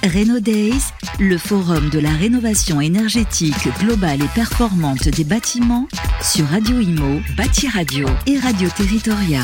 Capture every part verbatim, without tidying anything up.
Reno Days, le forum de la rénovation énergétique globale et performante des bâtiments sur Radio Imo, Bâti Radio et Radio Territoria.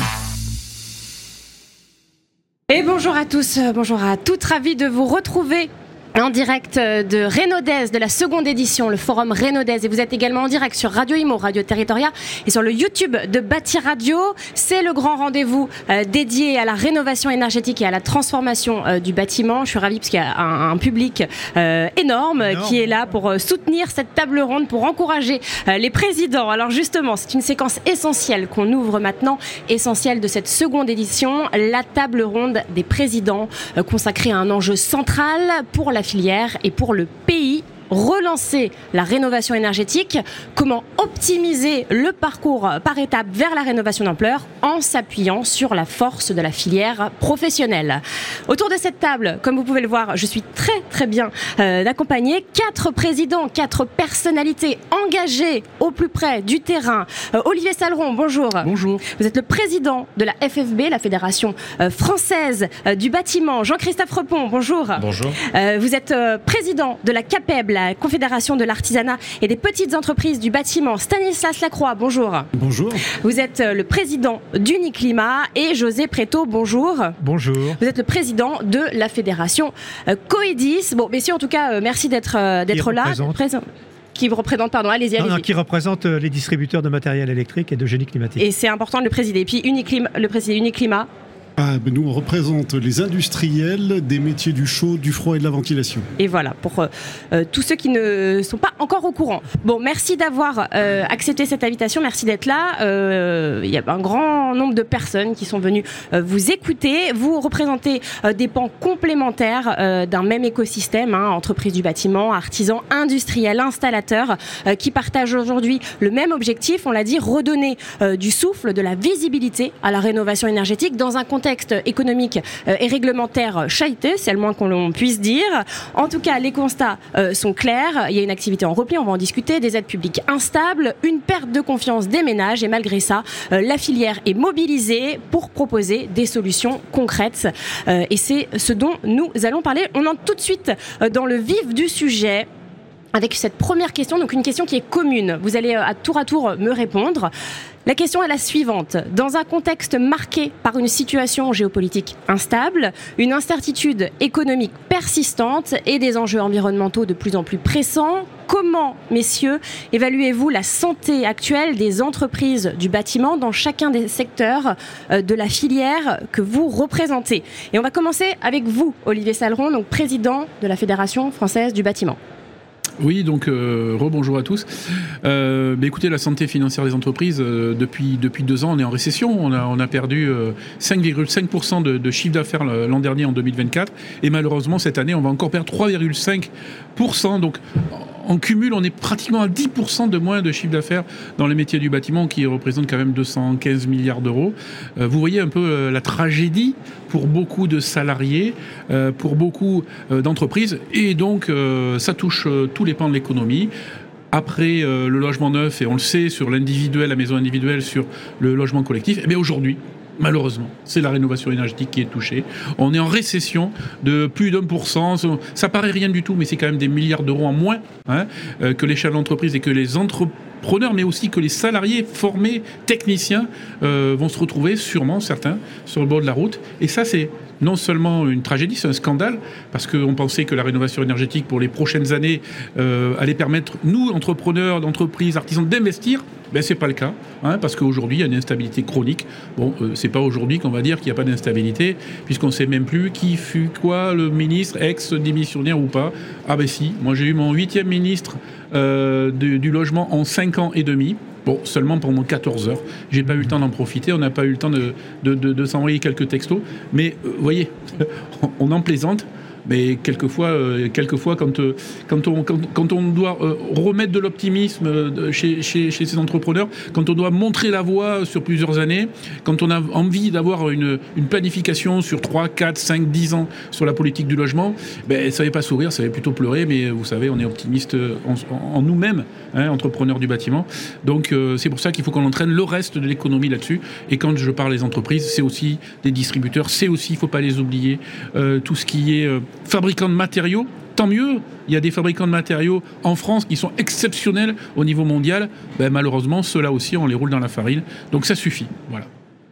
Et bonjour à tous, bonjour à toutes, ravi de vous retrouver en direct de Reno Days, de la seconde édition, le forum Reno Days. Et vous êtes également en direct sur Radio Imo, Radio Territoria et sur le YouTube de Bâti Radio. C'est le grand rendez-vous euh, dédié à la rénovation énergétique et à la transformation euh, du bâtiment. Je suis ravie parce qu'il y a un, un public euh, énorme, énorme qui est là pour euh, soutenir cette table ronde, pour encourager euh, les présidents. Alors justement, c'est une séquence essentielle qu'on ouvre maintenant, essentielle de cette seconde édition, la table ronde des présidents, euh, consacrée à un enjeu central pour la filière et pour le pays. Relancer la rénovation énergétique, comment optimiser le parcours par étapes vers la rénovation d'ampleur en s'appuyant sur la force de la filière professionnelle. Autour de cette table, comme vous pouvez le voir, je suis très très bien euh, accompagnée. Quatre présidents, quatre personnalités engagées au plus près du terrain. Euh, Olivier Saleron, bonjour. Bonjour. Vous êtes le président de la F F B, la Fédération euh, française euh, du bâtiment. Jean-Christophe Repon, bonjour. Bonjour. Euh, vous êtes euh, président de la CAPEB, la Confédération de l'artisanat et des petites entreprises du bâtiment. Stanislas Lacroix, bonjour. Bonjour. Vous êtes le président d'Uniclimat et José Préto, bonjour. Bonjour. Vous êtes le président de la Fédération Coedis. Bon, messieurs, en tout cas, merci d'être, d'être là. Présent. Qui représente, pardon, allez-y, allez-y. Non, non, qui représente les distributeurs de matériel électrique et de génie climatique. Et c'est important de le présider. Et puis Uniclimat, le président Uniclimat. Ah, ben nous, on représente les industriels des métiers du chaud, du froid et de la ventilation. Et voilà, pour euh, tous ceux qui ne sont pas encore au courant. Bon, merci d'avoir euh, accepté cette invitation, merci d'être là. Euh, il y a un grand nombre de personnes qui sont venues euh, vous écouter. Vous représentez euh, des pans complémentaires euh, d'un même écosystème, hein, entreprises du bâtiment, artisans, industriels, installateurs, euh, qui partagent aujourd'hui le même objectif, on l'a dit, redonner euh, du souffle, de la visibilité à la rénovation énergétique dans un contexte économique et réglementaire chahuté, c'est le moins qu'on puisse dire. En tout cas, les constats euh, sont clairs. Il y a une activité en repli, on va en discuter, des aides publiques instables, une perte de confiance des ménages et malgré ça, euh, la filière est mobilisée pour proposer des solutions concrètes. Euh, et c'est ce dont nous allons parler. On entre tout de suite euh, dans le vif du sujet. Avec cette première question, donc une question qui est commune. Vous allez à tour à tour me répondre. La question est la suivante. Dans un contexte marqué par une situation géopolitique instable, une incertitude économique persistante et des enjeux environnementaux de plus en plus pressants, comment, messieurs, évaluez-vous la santé actuelle des entreprises du bâtiment dans chacun des secteurs de la filière que vous représentez? Et on va commencer avec vous, Olivier Saleron, donc président de la Fédération française du bâtiment. Oui, donc euh, rebonjour à tous. Euh, bah, écoutez, la santé financière des entreprises, euh, depuis, depuis deux ans, on est en récession. On a, on a perdu euh, cinq virgule cinq pour cent de, de chiffre d'affaires l'an dernier, en deux mille vingt-quatre. Et malheureusement, cette année, on va encore perdre trois virgule cinq pour cent. Donc, en cumul, on est pratiquement à dix pour cent de moins de chiffre d'affaires dans les métiers du bâtiment, qui représentent quand même deux cent quinze milliards d'euros. Euh, vous voyez un peu euh, la tragédie pour beaucoup de salariés, euh, pour beaucoup euh, d'entreprises. Et donc, euh, ça touche euh, tous les pans de l'économie. Après euh, le logement neuf, et on le sait, sur l'individuel, la maison individuelle, sur le logement collectif, et bien aujourd'hui, malheureusement, c'est la rénovation énergétique qui est touchée. On est en récession de plus d'un pour cent. Ça paraît rien du tout, mais c'est quand même des milliards d'euros en moins, hein, euh, que les chefs d'entreprise et que les entrepreneurs, mais aussi que les salariés formés, techniciens, euh, vont se retrouver, sûrement certains, sur le bord de la route. Et ça, c'est non seulement une tragédie, c'est un scandale, parce qu'on pensait que la rénovation énergétique pour les prochaines années euh, allait permettre, nous, entrepreneurs, d'entreprises, artisans, d'investir. Ben, c'est pas le cas, hein, parce qu'aujourd'hui, il y a une instabilité chronique. Bon, euh, c'est pas aujourd'hui qu'on va dire qu'il n'y a pas d'instabilité, puisqu'on ne sait même plus qui fut quoi, le ministre, ex-démissionnaire ou pas. Ah ben si, moi j'ai eu mon huitième ministre euh, du, du logement en cinq ans et demi. Bon, seulement pendant quatorze heures. J'ai pas eu le temps d'en profiter, on n'a pas eu le temps de, de, de, de s'envoyer quelques textos. Mais, vous euh, voyez, on en plaisante. Mais quelquefois, euh, quelquefois quand, euh, quand, on, quand, quand on doit euh, remettre de l'optimisme euh, chez, chez, chez ces entrepreneurs, quand on doit montrer la voie sur plusieurs années, quand on a envie d'avoir une, une planification sur trois, quatre, cinq, dix ans sur la politique du logement, ben, ça ne va pas sourire, ça va plutôt pleurer, mais vous savez, on est optimiste en, en, en nous-mêmes, hein, entrepreneurs du bâtiment. Donc euh, c'est pour ça qu'il faut qu'on entraîne le reste de l'économie là-dessus. Et quand je parle des entreprises, c'est aussi des distributeurs, c'est aussi, il ne faut pas les oublier, euh, tout ce qui est... Euh, fabricants de matériaux, tant mieux. Il y a des fabricants de matériaux en France qui sont exceptionnels au niveau mondial. Ben, malheureusement, ceux-là aussi, on les roule dans la farine. Donc ça suffit. Voilà.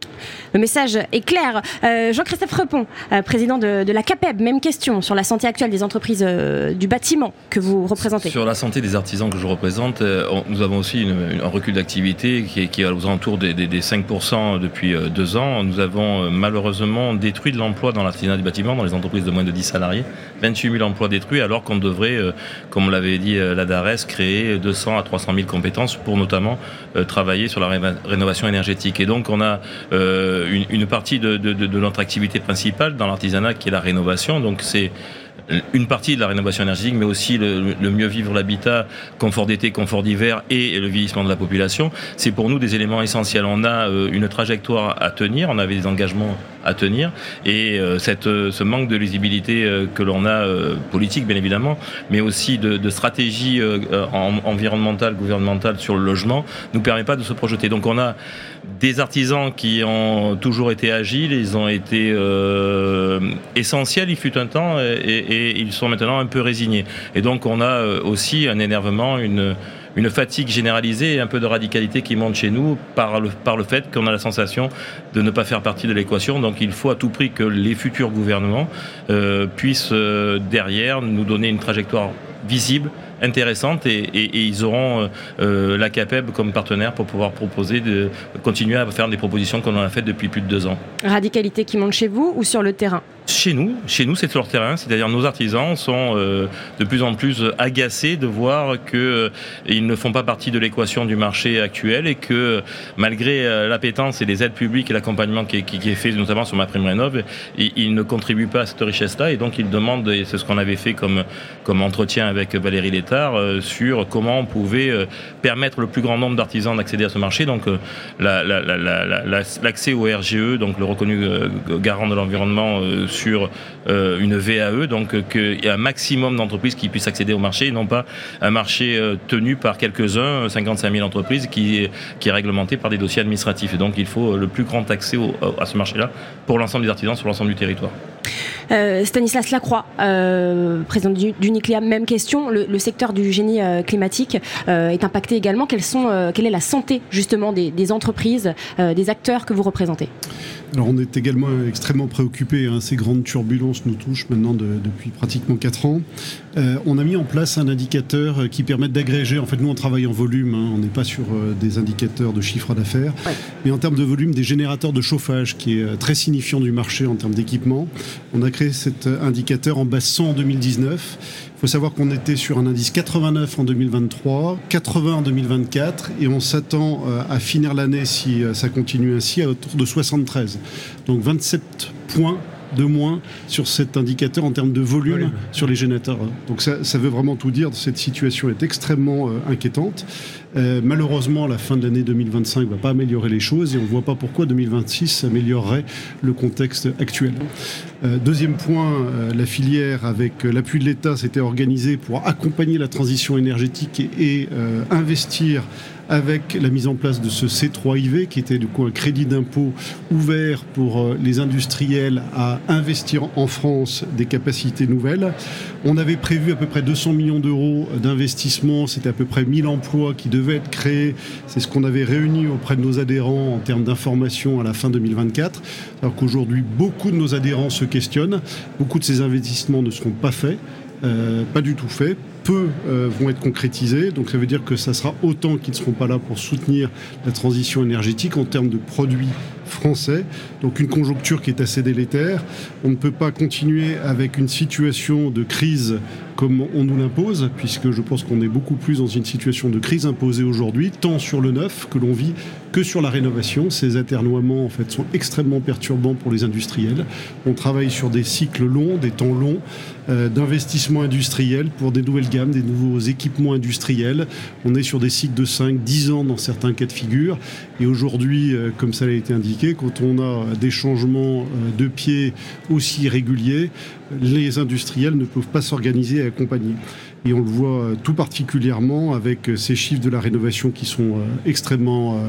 Le message est clair. Euh, Jean-Christophe Repon, euh, président de, de la CAPEB, même question sur la santé actuelle des entreprises euh, du bâtiment que vous représentez. Sur la santé des artisans que je représente, euh, on, nous avons aussi une, une, un recul d'activité qui est, qui est aux alentours des, des, des cinq pour cent depuis euh, deux ans. Nous avons euh, malheureusement détruit de l'emploi dans l'artisanat du bâtiment, dans les entreprises de moins de dix salariés. vingt-huit mille emplois détruits, alors qu'on devrait, euh, comme l'avait dit euh, la DARES, créer deux cents à trois cent mille compétences pour notamment euh, travailler sur la ré- rénovation énergétique. Et donc on a euh, Une, une partie de, de, de notre activité principale dans l'artisanat qui est la rénovation. Donc c'est une partie de la rénovation énergétique, mais aussi le, le mieux vivre l'habitat, confort d'été, confort d'hiver et le vieillissement de la population. C'est pour nous des éléments essentiels. On a euh, une trajectoire à tenir, on avait des engagements à tenir, et euh, cette, euh, ce manque de lisibilité euh, que l'on a, euh, politique bien évidemment, mais aussi de, de stratégie euh, en, environnementale, gouvernementale sur le logement, nous permet pas de se projeter. Donc on a des artisans qui ont toujours été agiles, ils ont été euh, essentiels, il fut un temps, et, et, et ils sont maintenant un peu résignés. Et donc on a aussi un énervement, une, une fatigue généralisée et un peu de radicalité qui monte chez nous par le, par le fait qu'on a la sensation de ne pas faire partie de l'équation. Donc il faut à tout prix que les futurs gouvernements euh, puissent euh, derrière nous donner une trajectoire visible, intéressante, et, et, et ils auront euh, la CAPEB comme partenaire pour pouvoir proposer de continuer à faire des propositions qu'on en a faites depuis plus de deux ans. Radicalité qui monte chez vous ou sur le terrain ? Chez nous, chez nous, c'est sur le terrain, c'est-à-dire nos artisans sont euh, de plus en plus agacés de voir qu'ils euh, ne font pas partie de l'équation du marché actuel, et que malgré euh, l'appétence et les aides publiques et l'accompagnement qui est, qui, qui est fait notamment sur MaPrimeRénov', ils, ils ne contribuent pas à cette richesse-là, et donc ils demandent, et c'est ce qu'on avait fait comme, comme entretien avec Valérie Létard, euh, sur comment on pouvait euh, permettre le plus grand nombre d'artisans d'accéder à ce marché. Donc euh, la, la, la, la, la, l'accès au R G E, donc le reconnu euh, garant de l'environnement, euh, sur euh, une V A E, donc euh, qu'il y ait un maximum d'entreprises qui puissent accéder au marché, et non pas un marché euh, tenu par quelques-uns, cinquante-cinq mille entreprises, qui est, qui est réglementé par des dossiers administratifs. Et donc il faut euh, le plus grand accès au, à ce marché-là pour l'ensemble des artisans sur l'ensemble du territoire. Euh, Stanislas Lacroix, euh, président d'Uniclia, même question. Le, le secteur du génie euh, climatique euh, est impacté également. Quelles sont, euh, quelle est la santé justement des, des entreprises, euh, des acteurs que vous représentez ? Alors on est également extrêmement préoccupés, hein. Ces grandes turbulences nous touchent maintenant de, depuis pratiquement quatre ans. Euh, on a mis en place un indicateur qui permet d'agréger. En fait, nous on travaille en volume, hein. On n'est pas sur euh, des indicateurs de chiffre d'affaires, ouais. Mais en termes de volume, des générateurs de chauffage, qui est très signifiant du marché en termes d'équipement. On a créé cet indicateur en base cent en deux mille dix-neuf. Il faut savoir qu'on était sur un indice quatre-vingt-neuf en deux mille vingt-trois, quatre-vingts en deux mille vingt-quatre, et on s'attend à finir l'année, si ça continue ainsi, à autour de soixante-treize. Donc vingt-sept points de moins sur cet indicateur en termes de volume, volume. Sur les générateurs. Donc ça, ça veut vraiment tout dire. Cette situation est extrêmement euh, inquiétante. Euh, malheureusement, la fin de l'année deux mille vingt-cinq ne va pas améliorer les choses, et on ne voit pas pourquoi deux mille vingt-six améliorerait le contexte actuel. Euh, deuxième point, euh, la filière, avec euh, l'appui de l'État, s'était organisée pour accompagner la transition énergétique et, et euh, investir avec la mise en place de ce C trois I V, qui était du coup un crédit d'impôt ouvert pour euh, les industriels à investir en France des capacités nouvelles. On avait prévu à peu près deux cents millions d'euros d'investissement, c'était à peu près mille emplois qui devaient être créés. C'est ce qu'on avait réuni auprès de nos adhérents en termes d'information à la fin deux mille vingt-quatre. Alors qu'aujourd'hui, beaucoup de nos adhérents se questionnent. Beaucoup de ces investissements ne seront pas faits, euh, pas du tout faits. Peu euh, vont être concrétisés, donc ça veut dire que ça sera autant qui ne seront pas là pour soutenir la transition énergétique en termes de produits français. Donc une conjoncture qui est assez délétère. On ne peut pas continuer avec une situation de crise comme on nous l'impose, puisque je pense qu'on est beaucoup plus dans une situation de crise imposée aujourd'hui, tant sur le neuf que l'on vit que sur la rénovation. Ces aternoiements en fait sont extrêmement perturbants pour les industriels. On travaille sur des cycles longs, des temps longs euh, d'investissement industriel pour des nouvelles gammes, des nouveaux équipements industriels. On est sur des cycles de cinq, dix ans dans certains cas de figure. Et aujourd'hui, euh, comme ça a été indiqué, quand on a des changements euh, de pied aussi réguliers, les industriels ne peuvent pas s'organiser et accompagner. Et on le voit tout particulièrement avec ces chiffres de la rénovation qui sont extrêmement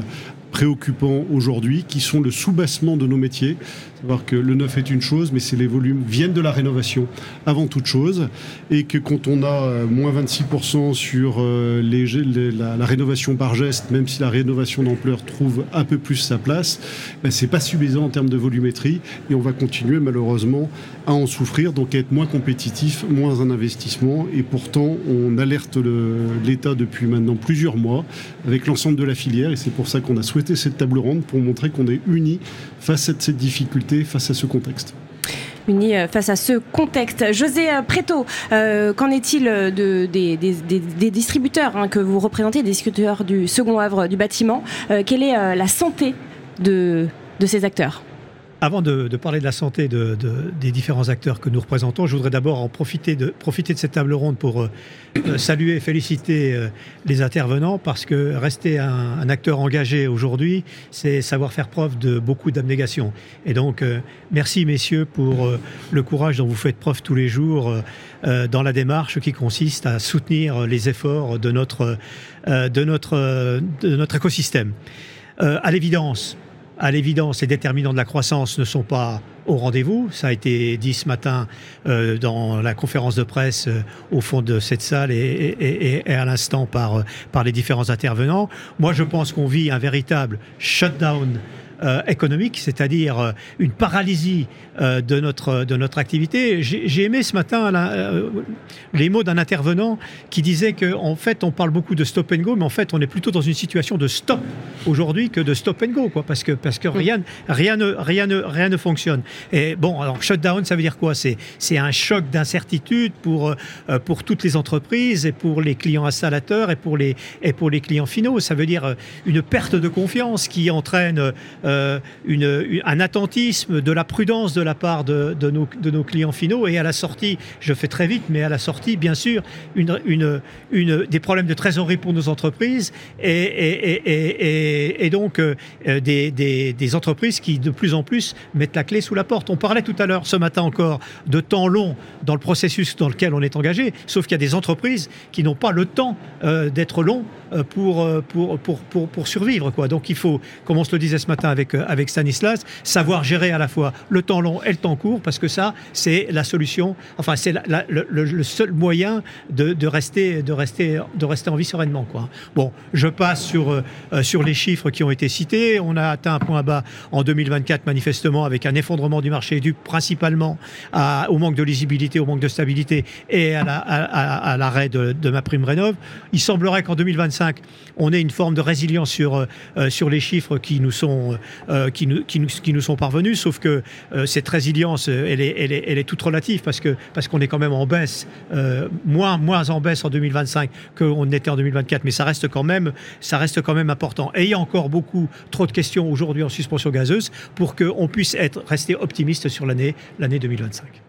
préoccupants aujourd'hui, qui sont le soubassement de nos métiers. Savoir que le neuf est une chose, mais c'est les volumes viennent de la rénovation avant toute chose, et que quand on a moins vingt-six pour cent sur les, les, la, la rénovation par geste, même si la rénovation d'ampleur trouve un peu plus sa place, ben c'est pas suffisant en termes de volumétrie, et on va continuer malheureusement à en souffrir, donc à être moins compétitif, moins en investissement, et pourtant on alerte le, l'État depuis maintenant plusieurs mois avec l'ensemble de la filière, et c'est pour ça qu'on a souhaité cette table ronde, pour montrer qu'on est unis face à cette difficulté, face à ce contexte. Unis face à ce contexte. José Préto, euh, qu'en est-il de, des, des, des, des distributeurs hein, que vous représentez, des distributeurs du second œuvre du bâtiment, euh, quelle est euh, la santé de, de ces acteurs ? Avant de, de parler de la santé de, de, des différents acteurs que nous représentons, je voudrais d'abord en profiter de, profiter de cette table ronde pour euh, saluer et féliciter euh, les intervenants, parce que rester un, un acteur engagé aujourd'hui, c'est savoir faire preuve de beaucoup d'abnégation. Et donc, euh, merci messieurs pour euh, le courage dont vous faites preuve tous les jours euh, dans la démarche qui consiste à soutenir les efforts de notre, euh, de notre, de notre écosystème. Euh, à l'évidence, À l'évidence, les déterminants de la croissance ne sont pas au rendez-vous. Ça a été dit ce matin euh, dans la conférence de presse euh, au fond de cette salle et, et, et à l'instant par, par les différents intervenants. Moi, je pense qu'on vit un véritable shutdown Euh, économique, c'est-à-dire euh, une paralysie euh, de, notre, de notre activité. J'ai, j'ai aimé ce matin la, euh, les mots d'un intervenant qui disait qu'en fait, on parle beaucoup de stop and go, mais en fait, on est plutôt dans une situation de stop aujourd'hui que de stop and go, quoi, parce que, parce que rien, rien, ne, rien, ne, rien ne fonctionne. Et bon, alors, shutdown, ça veut dire quoi ? C'est, c'est un choc d'incertitude pour, euh, pour toutes les entreprises et pour les clients installateurs et pour les, et pour les clients finaux. Ça veut dire une perte de confiance qui entraîne euh, Euh, une, une, un attentisme, de la prudence de la part de, de, nos, de nos clients finaux, et à la sortie, je fais très vite, mais à la sortie, bien sûr, une, une, une, des problèmes de trésorerie pour nos entreprises, et, et, et, et, et donc euh, des, des, des entreprises qui de plus en plus mettent la clé sous la porte. On parlait tout à l'heure, ce matin encore, de temps long dans le processus dans lequel on est engagé, sauf qu'il y a des entreprises qui n'ont pas le temps euh, d'être longs euh, pour, pour, pour, pour, pour survivre, quoi. Donc il faut, comme on se le disait ce matin avec, avec Stanislas, savoir gérer à la fois le temps long et le temps court, parce que ça, c'est la solution, enfin c'est la, la, le, le seul moyen de, de, rester, de, rester, de rester en vie sereinement, quoi. Bon, je passe sur, euh, sur les chiffres qui ont été cités. On a atteint un point bas en deux mille vingt-quatre, manifestement, avec un effondrement du marché dû principalement à, au manque de lisibilité, au manque de stabilité et à, la, à, à, à l'arrêt de, de MaPrimeRénov'. Il semblerait qu'en deux mille vingt-cinq, on ait une forme de résilience sur, euh, sur les chiffres qui nous sont, euh, qui nous, qui nous, qui nous sont parvenus, sauf que euh, cette résilience, elle est, elle est, elle est toute relative, parce, que, parce qu'on est quand même en baisse, euh, moins, moins en baisse en deux mille vingt-cinq qu'on était en deux mille vingt-quatre, mais ça reste quand même, ça reste quand même important. Et il y a encore beaucoup trop de questions aujourd'hui en suspension gazeuse pour qu'on puisse être, rester optimiste sur l'année, l'année deux mille vingt-cinq.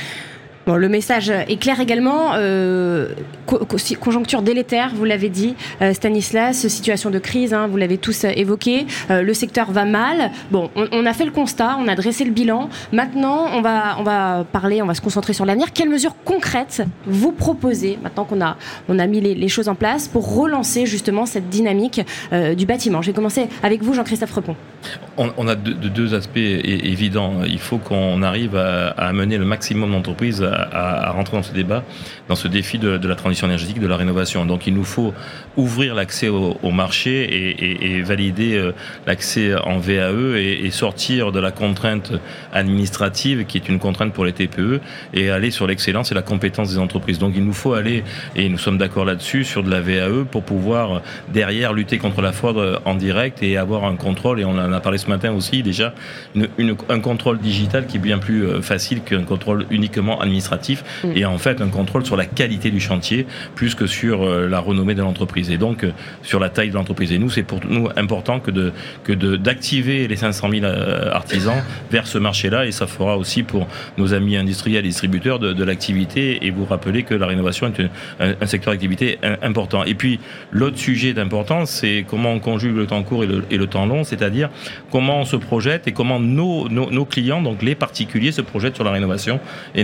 Bon, le message est clair également. Euh, co- conjoncture délétère, vous l'avez dit, euh, Stanislas, situation de crise, hein, vous l'avez tous euh, évoqué. Euh, le secteur va mal. Bon, on, on a fait le constat, on a dressé le bilan. Maintenant, on va, on va parler, on va se concentrer sur l'avenir. Quelles mesures concrètes vous proposez, maintenant qu'on a, on a mis les, les choses en place, pour relancer justement cette dynamique euh, du bâtiment ? Je vais commencer avec vous, Jean-Christophe Repon. On, on a deux, deux aspects évidents. Il faut qu'on arrive à, à amener le maximum d'entreprises à À, à rentrer dans ce débat, dans ce défi de, de la transition énergétique, de la rénovation. Donc il nous faut ouvrir l'accès au, au marché et, et, et valider euh, l'accès en V A E et, et sortir de la contrainte administrative qui est une contrainte pour les T P E et aller sur l'excellence et la compétence des entreprises. Donc il nous faut aller, et nous sommes d'accord là-dessus, sur de la V A E pour pouvoir derrière lutter contre la fraude en direct et avoir un contrôle, et on en a parlé ce matin aussi déjà, une, une, un contrôle digital qui est bien plus facile qu'un contrôle uniquement administratif, mmh. et en fait un contrôle sur la qualité du chantier plus que sur euh, la renommée de l'entreprise, et donc euh, sur la taille de l'entreprise. Et nous, c'est pour nous important que de que de d'activer les cinq cent mille euh, artisans vers ce marché-là, et ça fera aussi pour nos amis industriels et distributeurs de, de l'activité, et vous rappeler que la rénovation est un, un secteur d'activité important. Et puis l'autre sujet d'importance, c'est comment on conjugue le temps court et le, et le temps long, c'est-à-dire comment on se projette et comment nos, nos, nos clients, donc les particuliers, se projettent sur la rénovation énergétique.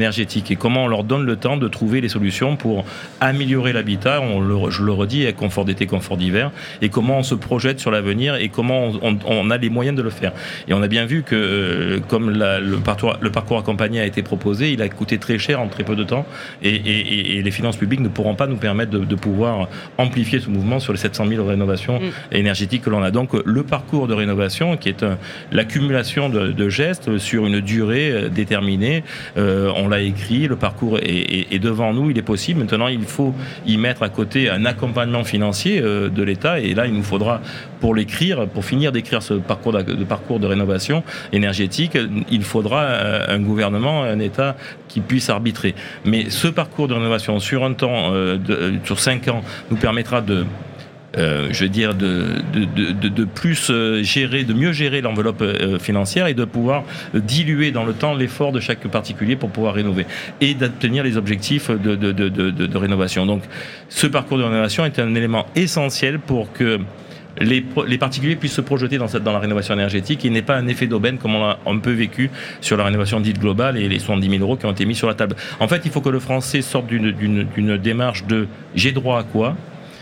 énergétique et comment on leur donne le temps de trouver les solutions pour améliorer l'habitat, on le, je le redis, avec confort d'été, confort d'hiver, et comment on se projette sur l'avenir et comment on, on, on a les moyens de le faire. Et on a bien vu que euh, comme la, le, parcours, le parcours accompagné a été proposé, il a coûté très cher en très peu de temps et, et, et les finances publiques ne pourront pas nous permettre de, de pouvoir amplifier ce mouvement sur les sept cent mille rénovations mmh. énergétiques que l'on a. Donc le parcours de rénovation qui est un, l'accumulation de, de gestes sur une durée déterminée, euh, on l'a écrit, le parcours est, est, est devant nous, il est possible. Maintenant, il faut y mettre à côté un accompagnement financier euh, de l'État et là, il nous faudra, pour l'écrire, pour finir d'écrire ce parcours de, de parcours de rénovation énergétique, il faudra un gouvernement, un État qui puisse arbitrer. Mais ce parcours de rénovation sur un temps, euh, de, sur cinq ans, nous permettra de Euh, je veux dire, de, de, de, de plus gérer, de mieux gérer l'enveloppe euh, financière et de pouvoir diluer dans le temps l'effort de chaque particulier pour pouvoir rénover et d'obtenir les objectifs de, de, de, de, de rénovation. Donc, ce parcours de rénovation est un élément essentiel pour que les, les particuliers puissent se projeter dans, cette, dans la rénovation énergétique et n'ait pas un effet d'aubaine comme on l'a un peu vécu sur la rénovation dite globale et les soixante-dix mille euros qui ont été mis sur la table. En fait, il faut que le Français sorte d'une, d'une, d'une démarche de « j'ai droit à quoi ?»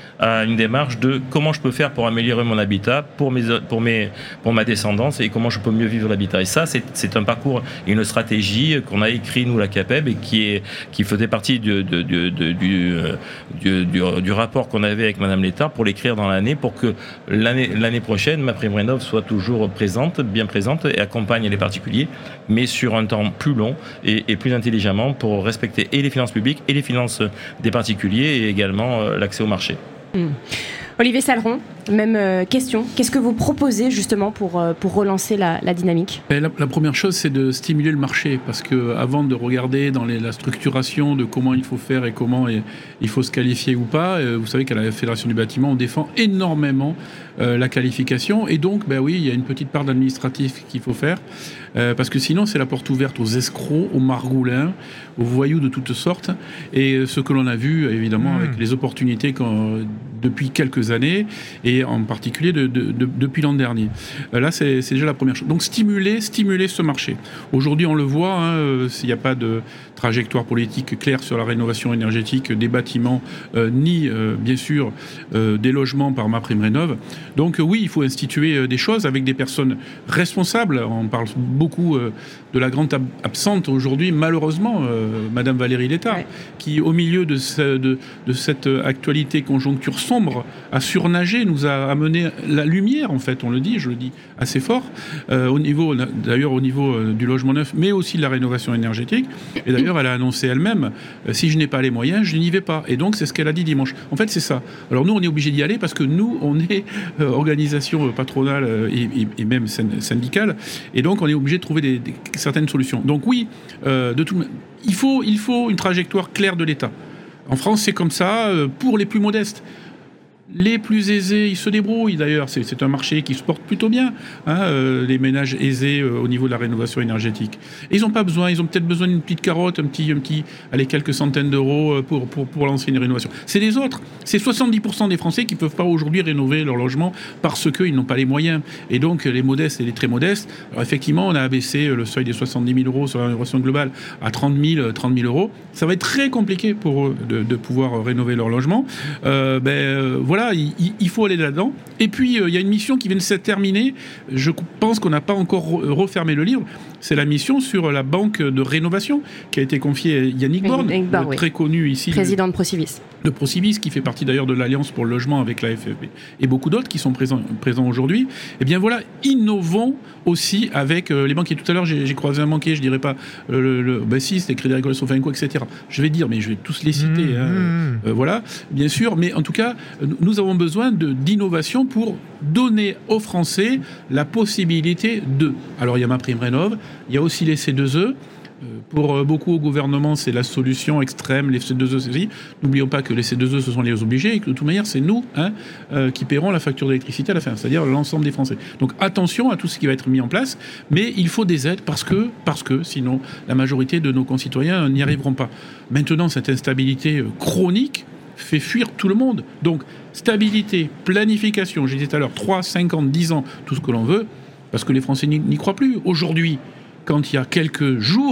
à une démarche de comment je peux faire pour améliorer mon habitat, pour, mes, pour, mes, pour ma descendance et comment je peux mieux vivre l'habitat. Et ça, c'est, c'est un parcours et une stratégie qu'on a écrit, nous, la CAPEB, et qui, est, qui faisait partie de, de, de, de, du, du, du, du rapport qu'on avait avec Madame Létard pour l'écrire dans l'année, pour que l'année, l'année prochaine, MaPrimeRénov' soit toujours présente, bien présente, et accompagne les particuliers, mais sur un temps plus long et, et plus intelligemment pour respecter et les finances publiques et les finances des particuliers et également l'accès au marché. Mmh. Olivier Saleron, même euh, question. Qu'est-ce que vous proposez justement pour, euh, pour relancer la, la dynamique ? la, la première chose, c'est de stimuler le marché, parce que avant de regarder dans les, la structuration de comment il faut faire et comment et, il faut se qualifier ou pas, euh, vous savez qu'à la Fédération du bâtiment, on défend énormément euh, la qualification, et donc, ben oui, il y a une petite part d'administratif qu'il faut faire, euh, parce que sinon, c'est la porte ouverte aux escrocs, aux margoulins, aux voyous de toutes sortes, et ce que l'on a vu, évidemment, mmh. avec les opportunités quand, depuis quelques années, et en particulier de, de, de, depuis l'an dernier. Là, c'est, c'est déjà la première chose. Donc, stimuler, stimuler ce marché. Aujourd'hui, on le voit, hein, s'il n'y a pas de trajectoire politique claire sur la rénovation énergétique des bâtiments, euh, ni, euh, bien sûr, euh, des logements par MaPrimeRénov'. Donc, euh, oui, il faut instituer euh, des choses avec des personnes responsables. On parle beaucoup euh, de la grande ab- absente aujourd'hui, malheureusement, euh, Madame Valérie Létard, ouais. qui, au milieu de, ce, de, de cette actualité conjoncture sombre, a surnager, nous a amené la lumière, en fait, on le dit, je le dis assez fort, euh, au niveau, d'ailleurs au niveau euh, du logement neuf, mais aussi de la rénovation énergétique. Et d'ailleurs, elle a annoncé elle-même, euh, si je n'ai pas les moyens, je n'y vais pas. Et donc, c'est ce qu'elle a dit dimanche. En fait, c'est ça. Alors nous, on est obligé d'y aller parce que nous, on est euh, organisation patronale euh, et, et, et même syndicale, et donc on est obligé de trouver des, des, certaines solutions. Donc oui, euh, de tout, il faut, il faut une trajectoire claire de l'État. En France, c'est comme ça, euh, pour les plus modestes. Les plus aisés, ils se débrouillent d'ailleurs, c'est, c'est un marché qui se porte plutôt bien, hein, euh, les ménages aisés euh, au niveau de la rénovation énergétique. Et ils n'ont pas besoin, ils ont peut-être besoin d'une petite carotte, un petit, un petit, allez, quelques centaines d'euros pour, pour, pour lancer une rénovation. C'est les autres, c'est soixante-dix pour cent des Français qui ne peuvent pas aujourd'hui rénover leur logement parce qu'ils n'ont pas les moyens. Et donc les modestes et les très modestes, alors effectivement on a abaissé le seuil des soixante-dix mille euros sur la rénovation globale à trente mille euros. Ça va être très compliqué pour eux de, de pouvoir rénover leur logement. Euh, ben, euh, voilà. Voilà, il, il faut aller là-dedans. Et puis, euh, il y a une mission qui vient de se terminer. Je pense qu'on n'a pas encore refermé le livre. C'est la mission sur la banque de rénovation qui a été confiée à Yannick Borne, Yannick Borne, très oui. connu ici. Président de, de Procivis. De Procivis, qui fait partie d'ailleurs de l'Alliance pour le logement avec la F F B et beaucoup d'autres qui sont présents, présents aujourd'hui. Eh bien voilà, innovons aussi avec euh, les banquiers. Tout à l'heure, j'ai, j'ai croisé un banquier, je dirais pas euh, le, le ben si, c'était Crédit Agricole Sofinco, et cetera. Je vais dire, mais je vais tous les citer. Mmh, hein, mmh. euh, voilà, bien sûr. Mais en tout cas, nous avons besoin de, d'innovation pour donner aux Français la possibilité de. Alors, il y a MaPrimeRénov', il y a aussi les C deux E. Pour beaucoup au gouvernement, c'est la solution extrême, les C deux E, c'est aussi. N'oublions pas que les C deux E, ce sont les obligés et que de toute manière, c'est nous hein, euh, qui paierons la facture d'électricité à la fin, c'est-à-dire l'ensemble des Français. Donc attention à tout ce qui va être mis en place, mais il faut des aides parce que, parce que sinon, la majorité de nos concitoyens n'y arriveront pas. Maintenant, cette instabilité chronique fait fuir tout le monde. Donc, stabilité, planification, j'ai dit tout à l'heure, trois, cinquante, dix ans, tout ce que l'on veut, parce que les Français n'y, n'y croient plus. Aujourd'hui, quand il y a quelques jours,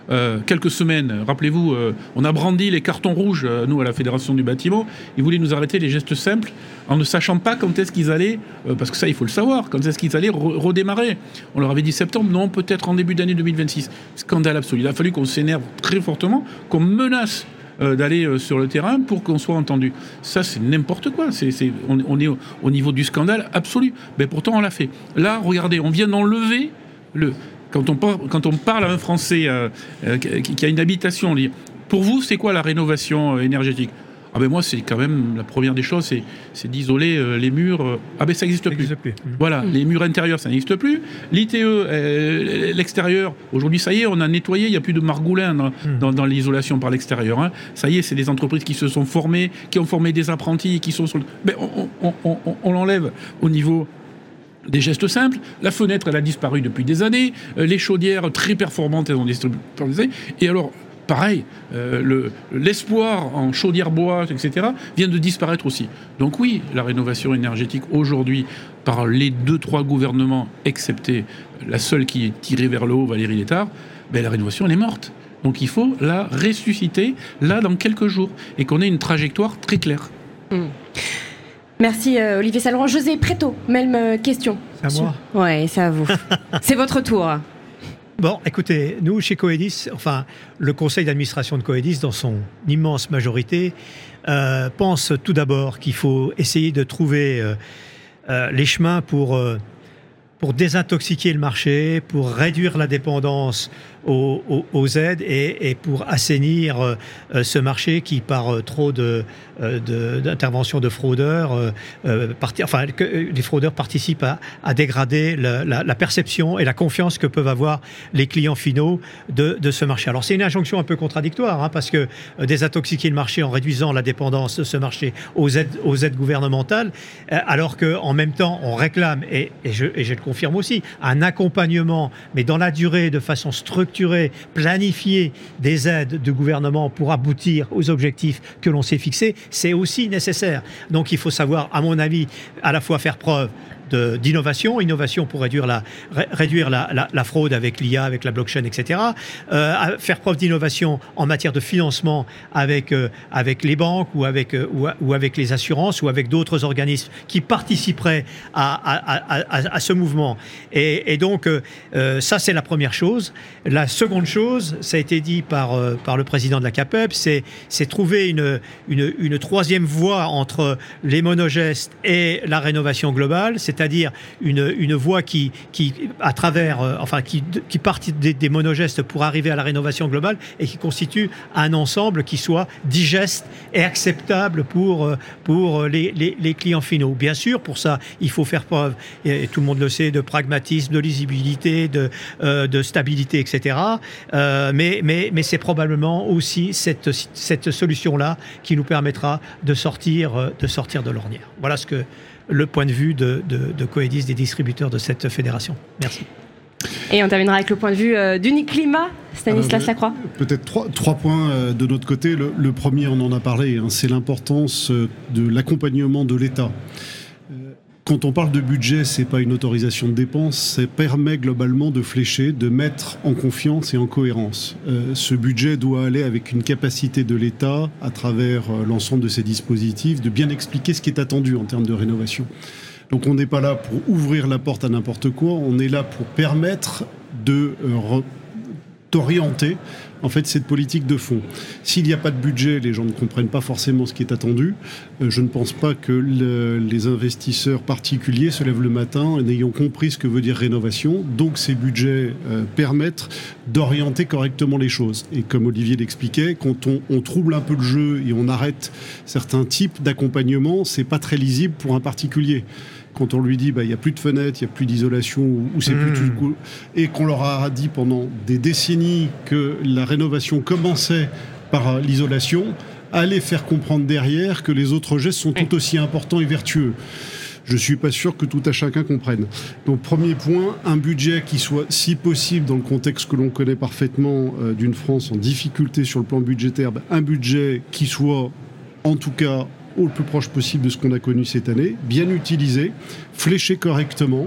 euh, quelques semaines, rappelez-vous, euh, on a brandi les cartons rouges, euh, nous, à la Fédération du bâtiment. Ils voulaient nous arrêter les gestes simples en ne sachant pas quand est-ce qu'ils allaient, euh, parce que ça, il faut le savoir, quand est-ce qu'ils allaient re- redémarrer. On leur avait dit septembre, non, peut-être en début d'année deux mille vingt-six. Scandale absolu. Il a fallu qu'on s'énerve très fortement, qu'on menace euh, d'aller euh, sur le terrain pour qu'on soit entendu. Ça, c'est n'importe quoi. C'est, c'est, on, on est au, au niveau du scandale absolu. Mais pourtant, on l'a fait. Là, regardez, on vient d'enlever le... Quand on, par, quand on parle à un Français euh, euh, qui, qui a une habitation, on dit, pour vous, c'est quoi la rénovation euh, énergétique ? Ah ben moi, c'est quand même la première des choses, c'est, c'est d'isoler euh, les murs. Euh, ah ben ça n'existe plus. plus. Mmh. Voilà, mmh. Les murs intérieurs, ça n'existe plus. L'I T E, euh, l'extérieur, aujourd'hui, ça y est, on a nettoyé, il n'y a plus de margoulin dans, mmh. dans, dans l'isolation par l'extérieur. Hein. Ça y est, c'est des entreprises qui se sont formées, qui ont formé des apprentis, qui sont sur le... Ben, on, on, on, on, on l'enlève au niveau... des gestes simples. La fenêtre, elle a disparu depuis des années. Euh, les chaudières très performantes, elles ont disparu. Et alors, pareil, euh, le, l'espoir en chaudière bois, et cetera, vient de disparaître aussi. Donc oui, la rénovation énergétique aujourd'hui, par les deux, trois gouvernements, excepté la seule qui est tirée vers le haut, Valérie Létard, ben, la rénovation, elle est morte. Donc il faut la ressusciter, là, dans quelques jours, et qu'on ait une trajectoire très claire. Mmh. Merci euh, Olivier Saint-Laurent. José Préto, même euh, question. C'est à moi. Ouais, c'est à vous. C'est votre tour. Bon, écoutez, nous, chez Coedis, enfin, le conseil d'administration de Coedis, dans son immense majorité, euh, pense tout d'abord qu'il faut essayer de trouver euh, euh, les chemins pour, euh, pour désintoxiquer le marché, pour réduire la dépendance aux, aux, aux aides et, et pour assainir euh, ce marché qui, par euh, trop de, euh, de, d'interventions de fraudeurs, euh, euh, parti, enfin, que les fraudeurs participent à, à dégrader la, la, la perception et la confiance que peuvent avoir les clients finaux de, de ce marché. Alors, c'est une injonction un peu contradictoire, hein, parce que euh, désintoxiquer le marché en réduisant la dépendance de ce marché aux aides, aux aides gouvernementales, euh, alors qu'en même temps, on réclame, et, et, je, et je le confirme aussi, un accompagnement, mais dans la durée, de façon structurée, planifier des aides du gouvernement pour aboutir aux objectifs que l'on s'est fixés, c'est aussi nécessaire. Donc il faut savoir, à mon avis, à la fois faire preuve de, d'innovation, innovation pour réduire la, ré, réduire la, la, la fraude avec l'I A, avec la blockchain, et cetera. Euh, faire preuve d'innovation en matière de financement avec, euh, avec les banques ou avec, euh, ou, ou avec les assurances ou avec d'autres organismes qui participeraient à, à, à, à, à ce mouvement. Et, et donc, euh, ça, c'est la première chose. La seconde chose, ça a été dit par, euh, par le président de la CAPEB, c'est, c'est trouver une, une, une troisième voie entre les monogestes et la rénovation globale, c'est c'est-à-dire une, une voie qui, qui, à travers, euh, enfin, qui, qui part des, des monogestes pour arriver à la rénovation globale et qui constitue un ensemble qui soit digeste et acceptable pour, pour les, les, les clients finaux. Bien sûr, pour ça, il faut faire preuve, et tout le monde le sait, de pragmatisme, de lisibilité, de, euh, de stabilité, et cetera. Euh, mais, mais, mais c'est probablement aussi cette, cette solution-là qui nous permettra de sortir, de sortir de l'ornière. Voilà ce que le point de vue de, de, de Coedis, des distributeurs de cette fédération. Merci. Et on terminera avec le point de vue euh, d'Uniclimat, Stanislas Lacroix. Peut-être trois, trois points euh, de notre côté. Le, le premier, on en a parlé, hein, c'est l'importance euh, de l'accompagnement de l'État. Euh, quand on parle de budget, c'est pas une autorisation de dépenses, ça permet globalement de flécher, de mettre en confiance et en cohérence. Euh, ce budget doit aller avec une capacité de l'État, à travers euh, l'ensemble de ses dispositifs, de bien expliquer ce qui est attendu en termes de rénovation. Donc on n'est pas là pour ouvrir la porte à n'importe quoi, on est là pour permettre de euh, re- d'orienter en fait cette politique de fond. S'il n'y a pas de budget, les gens ne comprennent pas forcément ce qui est attendu. Euh, je ne pense pas que le, les investisseurs particuliers se lèvent le matin en ayant compris ce que veut dire rénovation. Donc ces budgets euh, permettent d'orienter correctement les choses. Et comme Olivier l'expliquait, quand on, on trouble un peu le jeu et on arrête certains types d'accompagnement, c'est pas très lisible pour un particulier. Quand on lui dit bah, il n'y a plus de fenêtres, il n'y a plus d'isolation, ou c'est mmh. plus tout, et qu'on leur a dit pendant des décennies que la rénovation commençait par l'isolation, allez faire comprendre derrière que les autres gestes sont tout aussi importants et vertueux. Je ne suis pas sûr que tout à chacun comprenne. Donc, premier point, un budget qui soit, si possible, dans le contexte que l'on connaît parfaitement euh, d'une France en difficulté sur le plan budgétaire, bah, un budget qui soit, en tout cas, au plus proche possible de ce qu'on a connu cette année, bien utilisé, fléché correctement,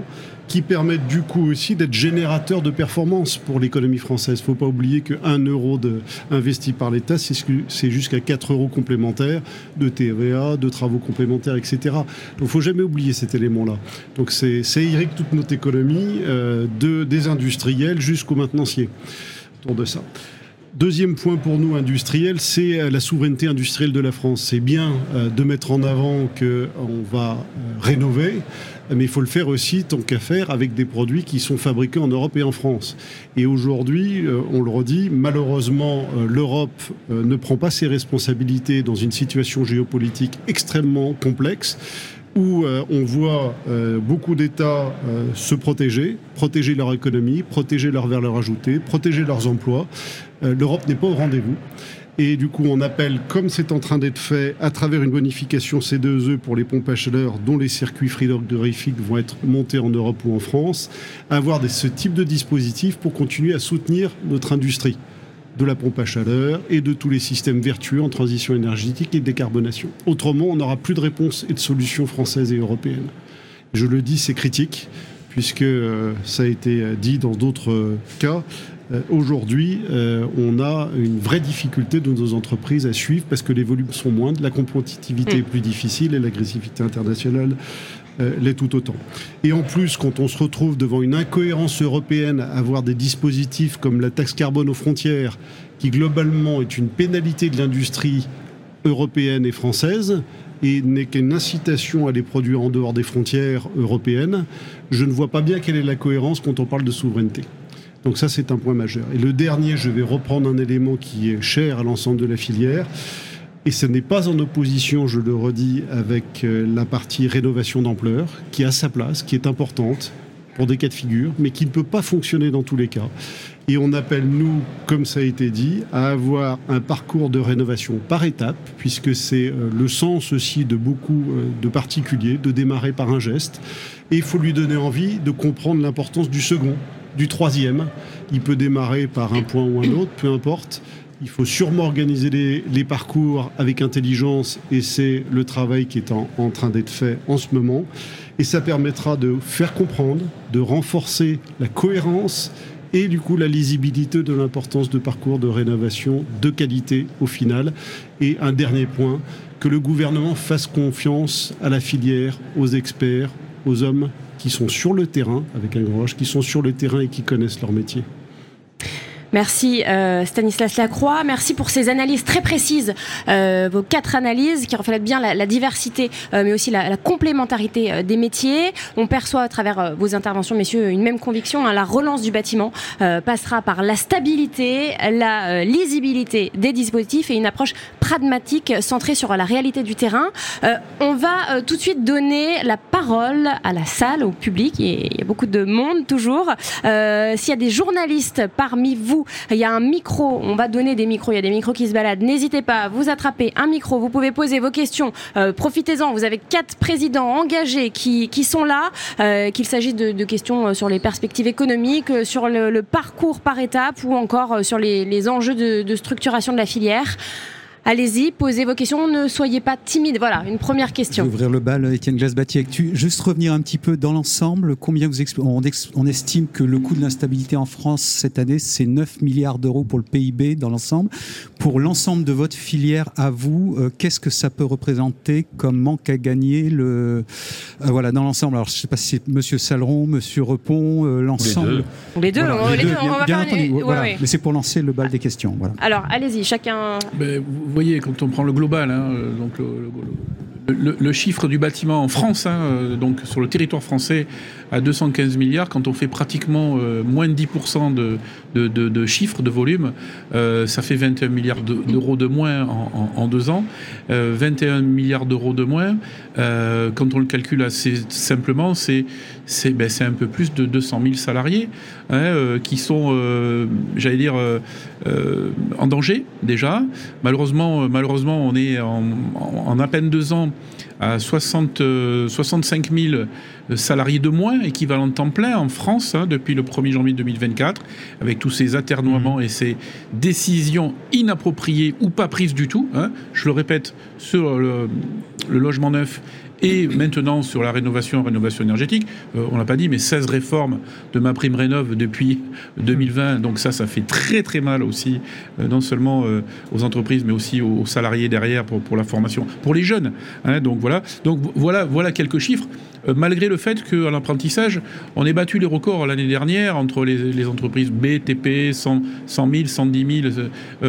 qui permettent du coup aussi d'être générateurs de performance pour l'économie française. Il ne faut pas oublier qu'un euro de, investi par l'État, c'est, c'est jusqu'à quatre euros complémentaires de T V A, de travaux complémentaires, et cetera. Donc il ne faut jamais oublier cet élément-là. Donc c'est, c'est irrigue toute notre économie, euh, de, des industriels jusqu'aux maintenanciers autour de ça. Deuxième point pour nous industriels, c'est la souveraineté industrielle de la France. C'est bien euh, de mettre en avant qu'on va euh, rénover, mais il faut le faire aussi, tant qu'à faire, avec des produits qui sont fabriqués en Europe et en France. Et aujourd'hui, euh, on le redit, malheureusement, euh, l'Europe euh, ne prend pas ses responsabilités dans une situation géopolitique extrêmement complexe, où euh, on voit euh, beaucoup d'États euh, se protéger, protéger leur économie, protéger leur valeur ajoutée, protéger leurs emplois. Euh, L'Europe n'est pas au rendez-vous. Et du coup, on appelle, comme c'est en train d'être fait, à travers une bonification C deux E pour les pompes à chaleur, dont les circuits frigorifiques vont être montés en Europe ou en France, à avoir des, ce type de dispositif pour continuer à soutenir notre industrie de la pompe à chaleur et de tous les systèmes vertueux en transition énergétique et de décarbonation. Autrement, on n'aura plus de réponses et de solutions françaises et européennes. Je le dis, c'est critique, puisque euh, ça a été dit dans d'autres euh, cas. Euh, aujourd'hui, euh, on a une vraie difficulté de nos entreprises à suivre parce que les volumes sont moindres, la compétitivité mmh. est plus difficile et l'agressivité internationale Euh, l'est tout autant. Et en plus, quand on se retrouve devant une incohérence européenne à avoir des dispositifs comme la taxe carbone aux frontières, qui globalement est une pénalité de l'industrie européenne et française, et n'est qu'une incitation à les produire en dehors des frontières européennes, je ne vois pas bien quelle est la cohérence quand on parle de souveraineté. Donc ça, c'est un point majeur. Et le dernier, je vais reprendre un élément qui est cher à l'ensemble de la filière, et ce n'est pas en opposition, je le redis, avec la partie rénovation d'ampleur, qui a sa place, qui est importante pour des cas de figure, mais qui ne peut pas fonctionner dans tous les cas. Et on appelle, nous, comme ça a été dit, à avoir un parcours de rénovation par étapes, puisque c'est le sens aussi de beaucoup de particuliers, de démarrer par un geste. Et il faut lui donner envie de comprendre l'importance du second, du troisième. Il peut démarrer par un point ou un autre, peu importe. Il faut sûrement organiser les, les parcours avec intelligence et c'est le travail qui est en, en train d'être fait en ce moment. Et ça permettra de faire comprendre, de renforcer la cohérence et du coup la lisibilité de l'importance de parcours de rénovation de qualité au final. Et un dernier point, que le gouvernement fasse confiance à la filière, aux experts, aux hommes qui sont sur le terrain, avec un grand H, qui sont sur le terrain et qui connaissent leur métier. Merci euh, Stanislas Lacroix, merci pour ces analyses très précises, euh, vos quatre analyses qui reflètent bien la, la diversité euh, mais aussi la, la complémentarité euh, des métiers. On perçoit à travers euh, vos interventions, messieurs, une même conviction, hein, la relance du bâtiment euh, passera par la stabilité, la euh, lisibilité des dispositifs et une approche pragmatique centrée sur la réalité du terrain. Euh, on va euh, tout de suite donner la parole à la salle, au public, et il y a beaucoup de monde toujours. Euh, s'il y a des journalistes parmi vous, il y a un micro, on va donner des micros, il y a des micros qui se baladent, n'hésitez pas à vous attraper un micro, vous pouvez poser vos questions, euh, profitez-en, vous avez quatre présidents engagés qui, qui sont là, euh, qu'il s'agisse de, de questions sur les perspectives économiques, sur le, le parcours par étapes ou encore sur les, les enjeux de, de structuration de la filière. Allez-y, posez vos questions, ne soyez pas timides. Voilà, une première question. Je vais ouvrir le bal, Étienne Glass-Batier Actu. Juste revenir un petit peu dans l'ensemble. Combien vous exp... on, ex... on estime que le coût de l'instabilité en France cette année, c'est neuf milliards d'euros pour le P I B dans l'ensemble. Pour l'ensemble de votre filière, à vous, euh, qu'est-ce que ça peut représenter comme manque à gagner le... euh, voilà, dans l'ensemble? Alors, je ne sais pas si c'est Monsieur Saleron, Monsieur Repon, euh, l'ensemble. Les deux. Les deux, voilà, on, les les deux, deux, on va bien faire entendu, une... voilà. ouais, ouais. Mais c'est pour lancer le bal des questions. Voilà. Alors, allez-y, chacun... Ben, vous voyez, quand on prend le global, hein, donc le, le, le, le chiffre du bâtiment en France, hein, donc sur le territoire français, à deux cent quinze milliards, quand on fait pratiquement euh, moins de dix pour cent de, de, de, de chiffre, de volume, euh, ça fait vingt et un milliards d'euros de moins en, en, en deux ans. Euh, vingt et un milliards d'euros de moins, euh, quand on le calcule assez simplement, c'est, c'est, ben, c'est un peu plus de deux cent mille salariés hein, euh, qui sont, euh, j'allais dire, euh, euh, en danger déjà. Malheureusement, malheureusement on est en, en, en à peine deux ans à soixante, euh, soixante-cinq mille salariés de moins, équivalent de temps plein en France, hein, depuis le premier janvier deux mille vingt-quatre, avec tous ces atermoiements mmh. et ces décisions inappropriées ou pas prises du tout. Hein. Je le répète, sur le, le logement neuf et maintenant sur la rénovation, rénovation énergétique, euh, on l'a pas dit, mais seize réformes de MaPrimeRénov' depuis deux mille vingt, donc ça, ça fait très très mal aussi, euh, non seulement euh, aux entreprises, mais aussi aux, aux salariés derrière pour, pour la formation, pour les jeunes. Hein, donc voilà, donc voilà, voilà quelques chiffres. Euh, malgré le fait qu'à l'apprentissage, on ait battu les records l'année dernière entre les, les entreprises B, T P, cent mille, cent dix mille, euh,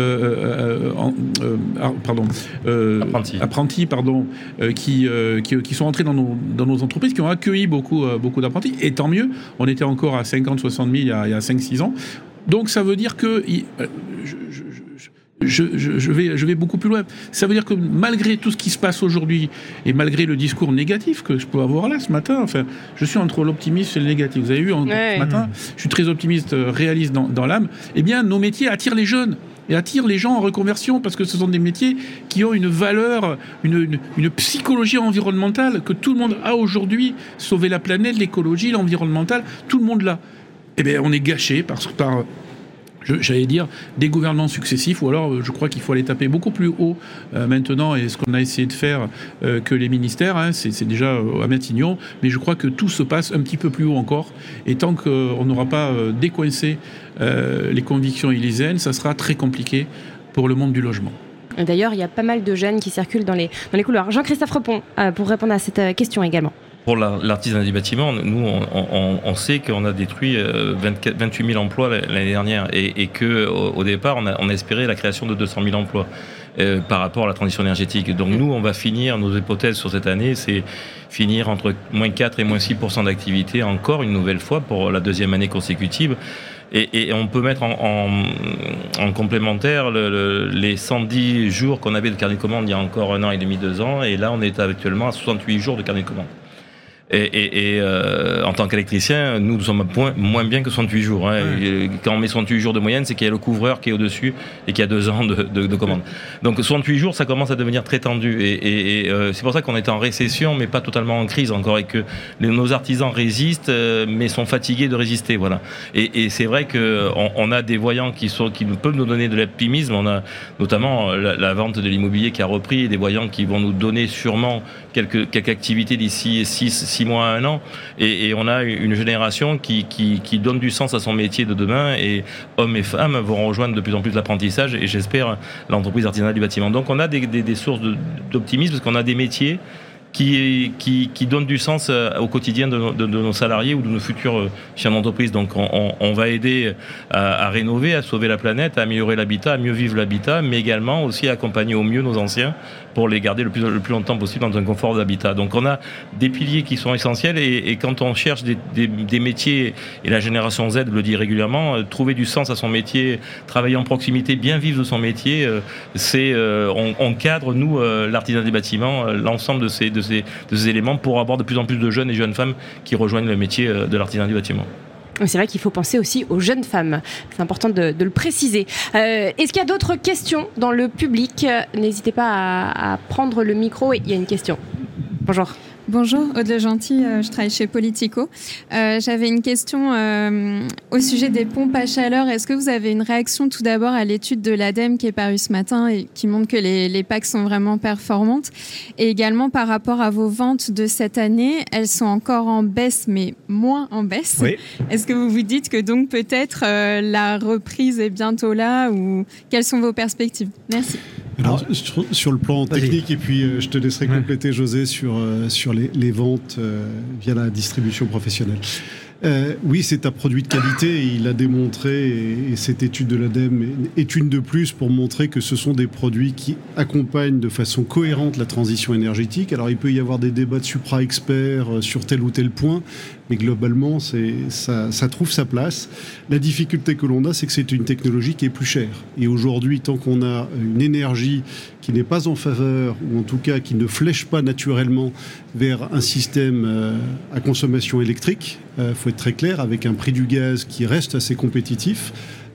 euh, euh, euh, pardon, euh, apprentis, apprentis pardon, euh, qui, euh, qui qui sont entrés dans nos, dans nos entreprises, qui ont accueilli beaucoup, euh, beaucoup d'apprentis. Et tant mieux, on était encore à cinquante à soixante mille il y a, il y a cinq six ans. Donc ça veut dire que... Il, euh, je, je, je, je, je, vais, je vais beaucoup plus loin. Ça veut dire que malgré tout ce qui se passe aujourd'hui, et malgré le discours négatif que je peux avoir là ce matin, enfin, je suis entre l'optimisme et le négatif. Vous avez vu, en, ouais. ce matin, je suis très optimiste, réaliste dans, dans l'âme. Eh bien, nos métiers attirent les jeunes. Et attire les gens en reconversion parce que ce sont des métiers qui ont une valeur, une, une, une psychologie environnementale que tout le monde a aujourd'hui. Sauver la planète, l'écologie, l'environnemental, tout le monde l'a. Eh bien, on est gâché par, par je, j'allais dire, des gouvernements successifs, ou alors je crois qu'il faut aller taper beaucoup plus haut euh, maintenant, et ce qu'on a essayé de faire euh, que les ministères, hein, c'est, c'est déjà euh, à Matignon, mais je crois que tout se passe un petit peu plus haut encore, et tant qu'on n'aura pas euh, décoincé euh, les convictions élyséennes, ça sera très compliqué pour le monde du logement. D'ailleurs, il y a pas mal de jeunes qui circulent dans les, dans les couloirs. Jean-Christophe Repon, euh, pour répondre à cette euh, question également. Pour l'artisanat du bâtiment, nous, on, on, on sait qu'on a détruit vingt-quatre, vingt-huit mille emplois l'année dernière et, et qu'au au départ, on a, on a espéré la création de deux cent mille emplois euh, par rapport à la transition énergétique. Donc nous, on va finir, nos hypothèses sur cette année, c'est finir entre moins quatre et moins six pour cent d'activité encore une nouvelle fois pour la deuxième année consécutive. Et, et on peut mettre en, en, en complémentaire le, le, les cent dix jours qu'on avait de carnet de commande il y a encore un an et demi, deux ans, et là, on est actuellement à soixante-huit jours de carnet de commande. Et, et, et euh, en tant qu'électricien, nous, nous sommes à point, moins bien que soixante-huit jours. Hein. Ouais. Quand on met soixante-huit jours de moyenne, c'est qu'il y a le couvreur qui est au-dessus et qui a deux ans de, de, de commande. Donc soixante-huit jours, ça commence à devenir très tendu. Et, et, et euh, c'est pour ça qu'on est en récession, mais pas totalement en crise encore, et que les, nos artisans résistent, euh, mais sont fatigués de résister. Voilà. Et, et c'est vrai qu'on on a des voyants qui, sont, qui peuvent nous donner de l'optimisme. On a notamment la, la vente de l'immobilier qui a repris, et des voyants qui vont nous donner sûrement quelques, quelques activités d'ici six six mois à un an, et, et on a une génération qui, qui, qui donne du sens à son métier de demain, et hommes et femmes vont rejoindre de plus en plus l'apprentissage et j'espère l'entreprise artisanale du bâtiment. Donc on a des, des, des sources de, d'optimisme parce qu'on a des métiers qui, qui, qui donnent du sens au quotidien de, de, de nos salariés ou de nos futurs chefs d'entreprise. Donc on, on, on va aider à, à rénover, à sauver la planète, à améliorer l'habitat, à mieux vivre l'habitat, mais également aussi à accompagner au mieux nos anciens pour les garder le plus, le plus longtemps possible dans un confort d'habitat. Donc on a des piliers qui sont essentiels, et, et quand on cherche des, des, des métiers, et la génération Z le dit régulièrement, trouver du sens à son métier, travailler en proximité, bien vivre de son métier, c'est euh, on, on cadre, nous, euh, l'artisanat des bâtiments, euh, l'ensemble de ces, de, ces, de ces éléments pour avoir de plus en plus de jeunes et jeunes femmes qui rejoignent le métier de l'artisanat du bâtiment. C'est vrai qu'il faut penser aussi aux jeunes femmes. C'est important de, de le préciser. Euh, est-ce qu'il y a d'autres questions dans le public ? N'hésitez pas à, à prendre le micro. Oui, il y a une question. Bonjour. Bonjour, Aude Gentil, euh, je travaille chez Politico. Euh, j'avais une question euh, au sujet des pompes à chaleur. Est-ce que vous avez une réaction tout d'abord à l'étude de l'ADEME qui est parue ce matin et qui montre que les, les P A C sont vraiment performantes, et également par rapport à vos ventes de cette année, elles sont encore en baisse, mais moins en baisse. Oui. Est-ce que vous vous dites que donc peut-être euh, la reprise est bientôt là, ou quelles sont vos perspectives ? Merci. Alors, sur, sur le plan technique, et puis euh, je te laisserai compléter, José, sur, euh, sur les, les ventes euh, via la distribution professionnelle. Euh, oui, c'est un produit de qualité, et il l'a démontré, et, et cette étude de l'ADEME est une de plus pour montrer que ce sont des produits qui accompagnent de façon cohérente la transition énergétique. Alors, il peut y avoir des débats de supra-experts sur tel ou tel point, mais globalement, c'est, ça, ça trouve sa place. La difficulté que l'on a, c'est que c'est une technologie qui est plus chère. Et aujourd'hui, tant qu'on a une énergie qui n'est pas en faveur, ou en tout cas qui ne flèche pas naturellement vers un système euh, à consommation électrique, il euh, faut être très clair, avec un prix du gaz qui reste assez compétitif,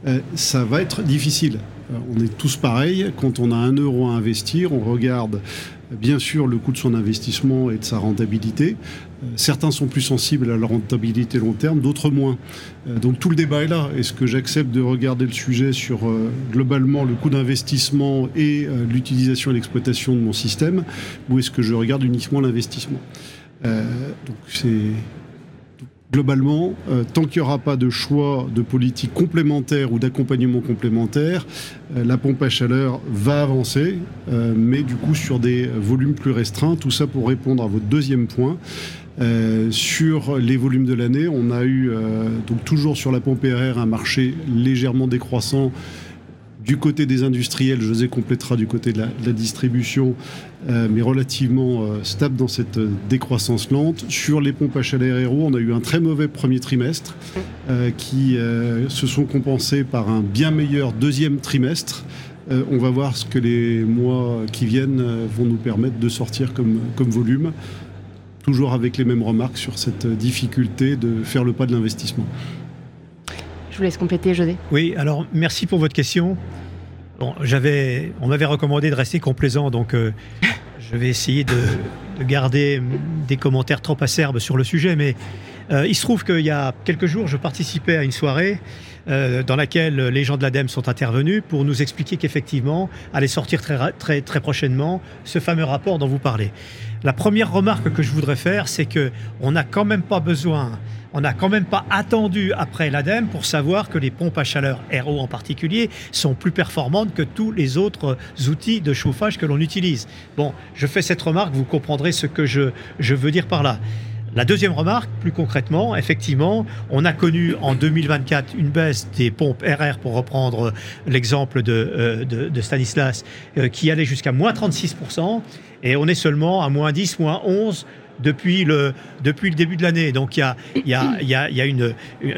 euh, ça va être difficile. Euh, on est tous pareils. Quand on a un euro à investir, on regarde bien sûr le coût de son investissement et de sa rentabilité. Euh, certains sont plus sensibles à la rentabilité long terme, d'autres moins. Euh, donc tout le débat est là. Est-ce que j'accepte de regarder le sujet sur euh, globalement le coût d'investissement et euh, l'utilisation et l'exploitation de mon système, ou est-ce que je regarde uniquement l'investissement ? euh, Donc c'est... Globalement, euh, tant qu'il n'y aura pas de choix de politique complémentaire ou d'accompagnement complémentaire, euh, la pompe à chaleur va avancer, euh, mais du coup sur des volumes plus restreints. Tout ça pour répondre à votre deuxième point. Euh, sur les volumes de l'année, on a eu, euh, donc toujours sur la pompe R R, un marché légèrement décroissant. Du côté des industriels, José complétera du côté de la, de la distribution, euh, mais relativement euh, stable dans cette euh, décroissance lente. Sur les pompes à chaleur R O, on a eu un très mauvais premier trimestre euh, qui euh, se sont compensés par un bien meilleur deuxième trimestre. Euh, on va voir ce que les mois qui viennent euh, vont nous permettre de sortir comme, comme volume, toujours avec les mêmes remarques sur cette difficulté de faire le pas de l'investissement. Je vous laisse compléter, José. Oui, alors merci pour votre question. Bon, j'avais, on m'avait recommandé de rester complaisant, donc euh, je vais essayer de, de garder des commentaires trop acerbes sur le sujet, mais euh, il se trouve qu'il y a quelques jours, je participais à une soirée euh, dans laquelle les gens de l'ADEME sont intervenus pour nous expliquer qu'effectivement allait sortir très, très, très prochainement ce fameux rapport dont vous parlez. La première remarque que je voudrais faire, c'est qu'on n'a quand même pas besoin... On n'a quand même pas attendu après l'ADEME pour savoir que les pompes à chaleur R O en particulier sont plus performantes que tous les autres outils de chauffage que l'on utilise. Bon, je fais cette remarque, vous comprendrez ce que je, je veux dire par là. La deuxième remarque, plus concrètement, effectivement, on a connu en deux mille vingt-quatre une baisse des pompes R R, pour reprendre l'exemple de, euh, de, de Stanislas, euh, qui allait jusqu'à moins trente-six pour cent, et on est seulement à moins dix, moins onze depuis le, depuis le début de l'année. Donc il y a, y a, y a, y a une, une,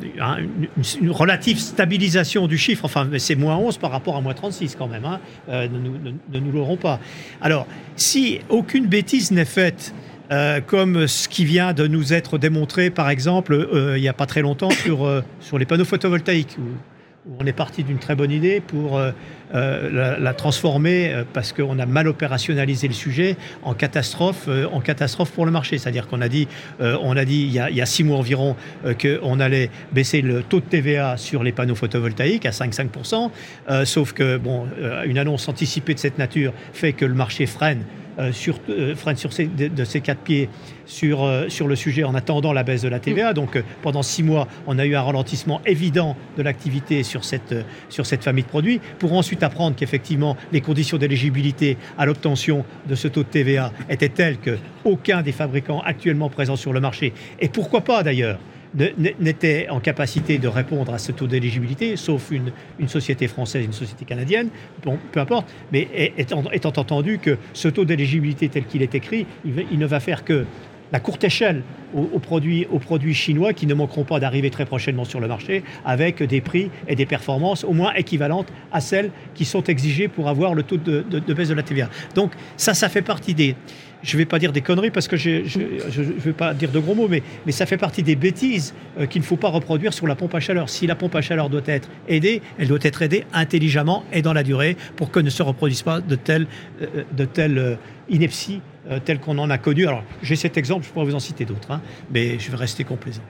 une, une relative stabilisation du chiffre. Enfin, c'est moins onze par rapport à moins trente-six quand même. Hein. Euh, ne, ne, ne nous l'aurons pas. Alors, si aucune bêtise n'est faite, Euh, comme ce qui vient de nous être démontré, par exemple, euh, il n'y a pas très longtemps, sur, euh, sur les panneaux photovoltaïques, où, où on est parti d'une très bonne idée pour euh, euh, la, la transformer, euh, parce qu'on a mal opérationnalisé le sujet, en catastrophe, euh, en catastrophe pour le marché. C'est-à-dire qu'on a dit, euh, on a dit il, y a, il y a six mois environ euh, qu'on allait baisser le taux de T V A sur les panneaux photovoltaïques à cinq virgule cinq pour cent, euh, sauf que bon, euh, une annonce anticipée de cette nature fait que le marché freine. Euh, sur, euh, freine sur ces, de, de ces quatre pieds sur, euh, sur le sujet en attendant la baisse de la T V A. Donc euh, pendant six mois, on a eu un ralentissement évident de l'activité sur cette, euh, sur cette famille de produits, pour ensuite apprendre qu'effectivement les conditions d'éligibilité à l'obtention de ce taux de T V A étaient telles qu'aucun des fabricants actuellement présents sur le marché, et pourquoi pas d'ailleurs, n'était en capacité de répondre à ce taux d'éligibilité, sauf une, une société française, une société canadienne, bon, peu importe, mais étant, étant entendu que ce taux d'éligibilité tel qu'il est écrit, il, il ne va faire que la courte échelle aux, aux, produits, aux produits chinois qui ne manqueront pas d'arriver très prochainement sur le marché avec des prix et des performances au moins équivalentes à celles qui sont exigées pour avoir le taux de, de, de baisse de la T V A. Donc ça, ça fait partie des... Je ne vais pas dire des conneries parce que je ne vais pas dire de gros mots, mais, mais ça fait partie des bêtises euh, qu'il ne faut pas reproduire sur la pompe à chaleur. Si la pompe à chaleur doit être aidée, elle doit être aidée intelligemment et dans la durée pour que ne se reproduise pas de telles euh, de telle, euh, inepties euh, telles qu'on en a connues. Alors, j'ai cet exemple, je pourrais vous en citer d'autres, hein, mais je vais rester complaisant.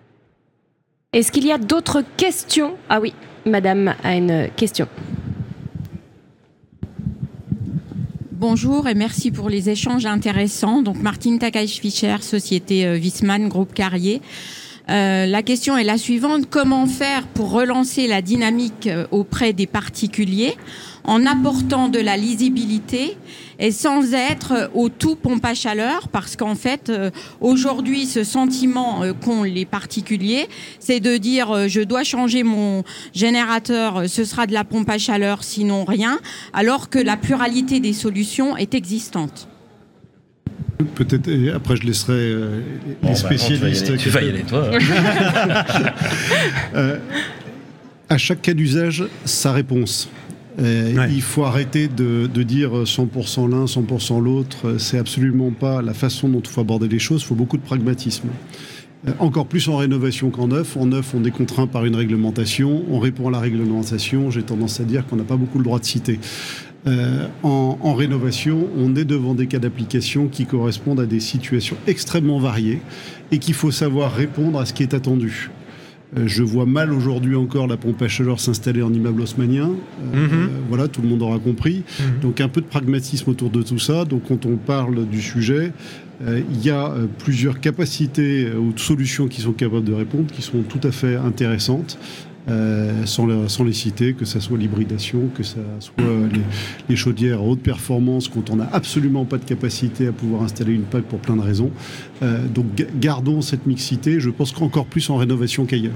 Est-ce qu'il y a d'autres questions ? Ah oui, madame a une question. Bonjour et merci pour les échanges intéressants. Donc Martine Takaï-Fischer, société euh, Wiesmann, groupe Carrier. Euh, la question est la suivante. Comment faire pour relancer la dynamique euh, auprès des particuliers en apportant de la lisibilité et sans être au tout pompe à chaleur, parce qu'en fait, euh, aujourd'hui, ce sentiment euh, qu'ont les particuliers, c'est de dire euh, je dois changer mon générateur, euh, ce sera de la pompe à chaleur, sinon rien, alors que la pluralité des solutions est existante. Peut-être, après je laisserai euh, les bon, spécialistes... Bah, tu vas y aller, toi. euh, à chaque cas d'usage, sa réponse. Euh, ouais. Il faut arrêter de, de dire cent pour cent l'un, cent pour cent l'autre. C'est absolument pas la façon dont il faut aborder les choses. Il faut beaucoup de pragmatisme. Euh, encore plus en rénovation qu'en neuf. En neuf, on est contraint par une réglementation. On répond à la réglementation. J'ai tendance à dire qu'on n'a pas beaucoup le droit de citer. Euh, en, en rénovation, on est devant des cas d'application qui correspondent à des situations extrêmement variées et qu'il faut savoir répondre à ce qui est attendu. Euh, je vois mal aujourd'hui encore la pompe à chaleur s'installer en immeuble haussmannien. Euh, mm-hmm. Voilà, tout le monde aura compris. Mm-hmm. Donc un peu de pragmatisme autour de tout ça. Donc quand on parle du sujet, euh, il y a euh, plusieurs capacités euh, ou solutions qui sont capables de répondre, qui sont tout à fait intéressantes. Euh, sans, la, sans les citer, que ce soit l'hybridation, que ce soit les, les chaudières à haute performance, quand on n'a absolument pas de capacité à pouvoir installer une P A C pour plein de raisons. Euh, donc gardons cette mixité, je pense qu'encore plus en rénovation qu'ailleurs.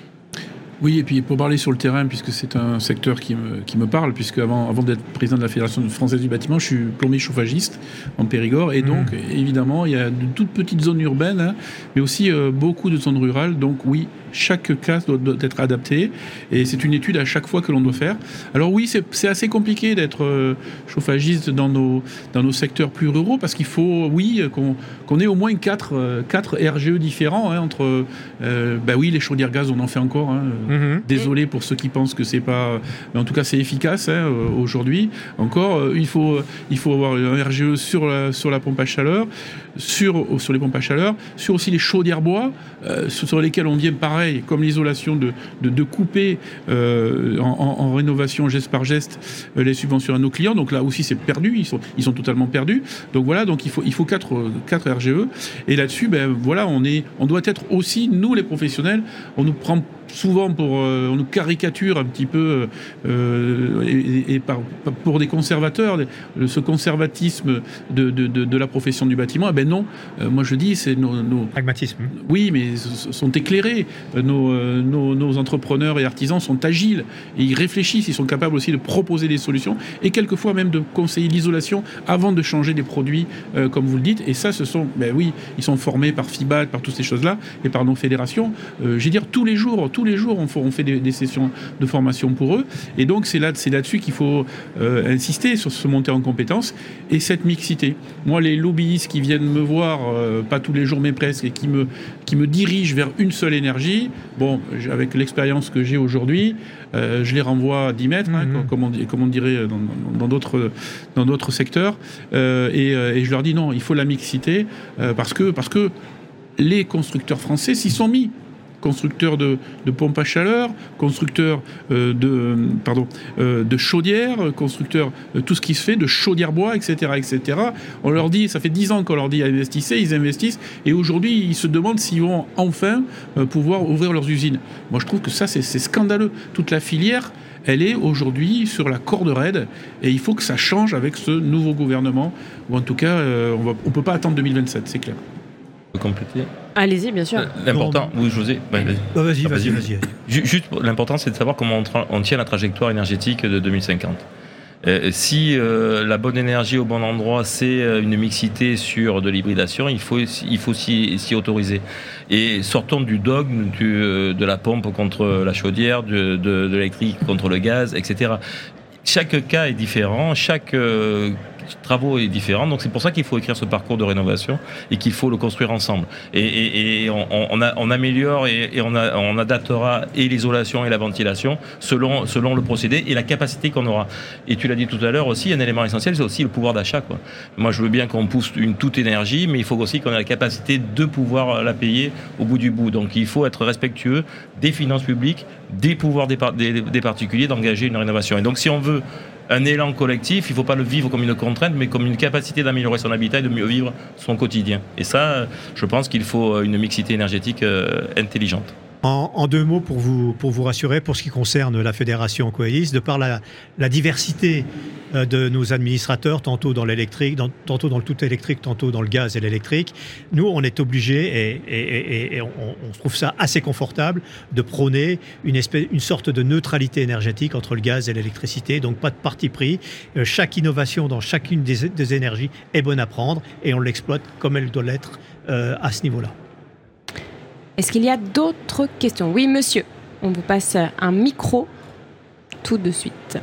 Oui, et puis pour parler sur le terrain, puisque c'est un secteur qui me, qui me parle, puisque avant, avant d'être président de la Fédération française du bâtiment, je suis plombier chauffagiste en Périgord, et donc mmh. évidemment il y a de toutes petites zones urbaines, hein, mais aussi euh, beaucoup de zones rurales, donc oui, chaque cas doit, doit être adapté, et c'est une étude à chaque fois que l'on doit faire. Alors oui, c'est, c'est assez compliqué d'être euh, chauffagiste dans nos, dans nos secteurs plus ruraux, parce qu'il faut, oui, qu'on, qu'on ait au moins quatre, euh, quatre R G E différents, hein, entre, euh, bah oui, les chaudières gaz, on en fait encore, hein, mmh. Désolé pour ceux qui pensent que c'est pas, mais en tout cas c'est efficace, hein, aujourd'hui. Encore, euh, il faut, il faut avoir un R G E sur la, sur la pompe à chaleur, sur, sur les pompes à chaleur, sur aussi les chaudières bois, euh, sur lesquelles on vient pareil, comme l'isolation, de, de, de couper euh, en, en, en rénovation geste par geste euh, les subventions à nos clients. Donc là aussi c'est perdu, ils sont, ils sont totalement perdus. Donc voilà, donc il faut, il faut quatre, quatre R G E. Et là-dessus, ben voilà, on est, on doit être aussi, nous les professionnels, on nous prend souvent pour, euh, on nous caricature un petit peu euh, et, et par, pour des conservateurs, ce conservatisme de, de, de, de la profession du bâtiment. Eh ben non, euh, moi je dis, c'est nos, nos pragmatisme. Oui, mais sont éclairés. Nos, nos, nos entrepreneurs et artisans sont agiles et ils réfléchissent. Ils sont capables aussi de proposer des solutions et quelquefois même de conseiller l'isolation avant de changer des produits, euh, comme vous le dites. Et ça, ce sont, ben oui, ils sont formés par FIBAT, par toutes ces choses-là et par nos fédérations. Euh, je veux dire, tous les jours, tous les jours, on fait, on fait des, des sessions de formation pour eux. Et donc, c'est, là, c'est là-dessus qu'il faut euh, insister, sur ce monter en compétences et cette mixité. Moi, les lobbyistes qui viennent me voir, euh, pas tous les jours, mais presque, et qui me, qui me dirigent vers une seule énergie, bon, avec l'expérience que j'ai aujourd'hui, euh, je les renvoie à dix mètres, hein, mmh. comme, on, comme on dirait dans, dans, d'autres, dans d'autres secteurs. Euh, et, et je leur dis non, il faut la mixité, euh, parce que, parce que les constructeurs français s'y sont mis. Constructeurs de, de pompes à chaleur, constructeurs euh, de, pardon, euh, de chaudières, constructeurs de tout ce qui se fait, de chaudières bois, et cetera, et cetera. On leur dit, ça fait dix ans qu'on leur dit investissez, ils investissent, et aujourd'hui ils se demandent s'ils vont enfin euh, pouvoir ouvrir leurs usines. Moi je trouve que ça c'est, c'est scandaleux. Toute la filière, elle est aujourd'hui sur la corde raide, et il faut que ça change avec ce nouveau gouvernement, ou en tout cas euh, on ne peut pas attendre deux mille vingt-sept, c'est clair. Compléter. Allez-y, bien sûr. L'important, oui, José. Bah, vas-y, bah, vas-y, vas-y, vas-y. Juste, l'important, c'est de savoir comment on, tra- on tient la trajectoire énergétique de deux mille cinquante. Euh, si euh, la bonne énergie au bon endroit, c'est une mixité sur de l'hybridation, il faut, il faut s'y, s'y autoriser. Et sortons du dogme du, de la pompe contre la chaudière, de, de, de l'électrique contre le gaz, et cetera. Chaque cas est différent, chaque euh, travaux est différent, donc c'est pour ça qu'il faut écrire ce parcours de rénovation et qu'il faut le construire ensemble. Et, et, et on, on, a, on améliore et, et on, a, on adaptera et l'isolation et la ventilation selon, selon le procédé et la capacité qu'on aura. Et tu l'as dit tout à l'heure aussi, un élément essentiel, c'est aussi le pouvoir d'achat, quoi. Moi, je veux bien qu'on pousse une toute énergie, mais il faut aussi qu'on ait la capacité de pouvoir la payer au bout du bout. Donc il faut être respectueux des finances publiques, des pouvoirs des, par- des, des particuliers d'engager une rénovation. Et donc si on veut un élan collectif, il ne faut pas le vivre comme une contrainte, mais comme une capacité d'améliorer son habitat et de mieux vivre son quotidien. Et ça, je pense qu'il faut une mixité énergétique euh, intelligente. En, en deux mots, pour vous, pour vous rassurer, pour ce qui concerne la Fédération Coelis, de par la, la diversité euh, de nos administrateurs, tantôt dans l'électrique, dans, tantôt dans le tout électrique, tantôt dans le gaz et l'électrique, nous, on est obligés, et, et, et, et on, on trouve ça assez confortable, de prôner une, espèce, une sorte de neutralité énergétique entre le gaz et l'électricité, donc pas de parti pris. Euh, chaque innovation dans chacune des, des énergies est bonne à prendre, et on l'exploite comme elle doit l'être euh, à ce niveau-là. Est-ce qu'il y a d'autres questions ? Oui, monsieur. On vous passe un micro tout de suite.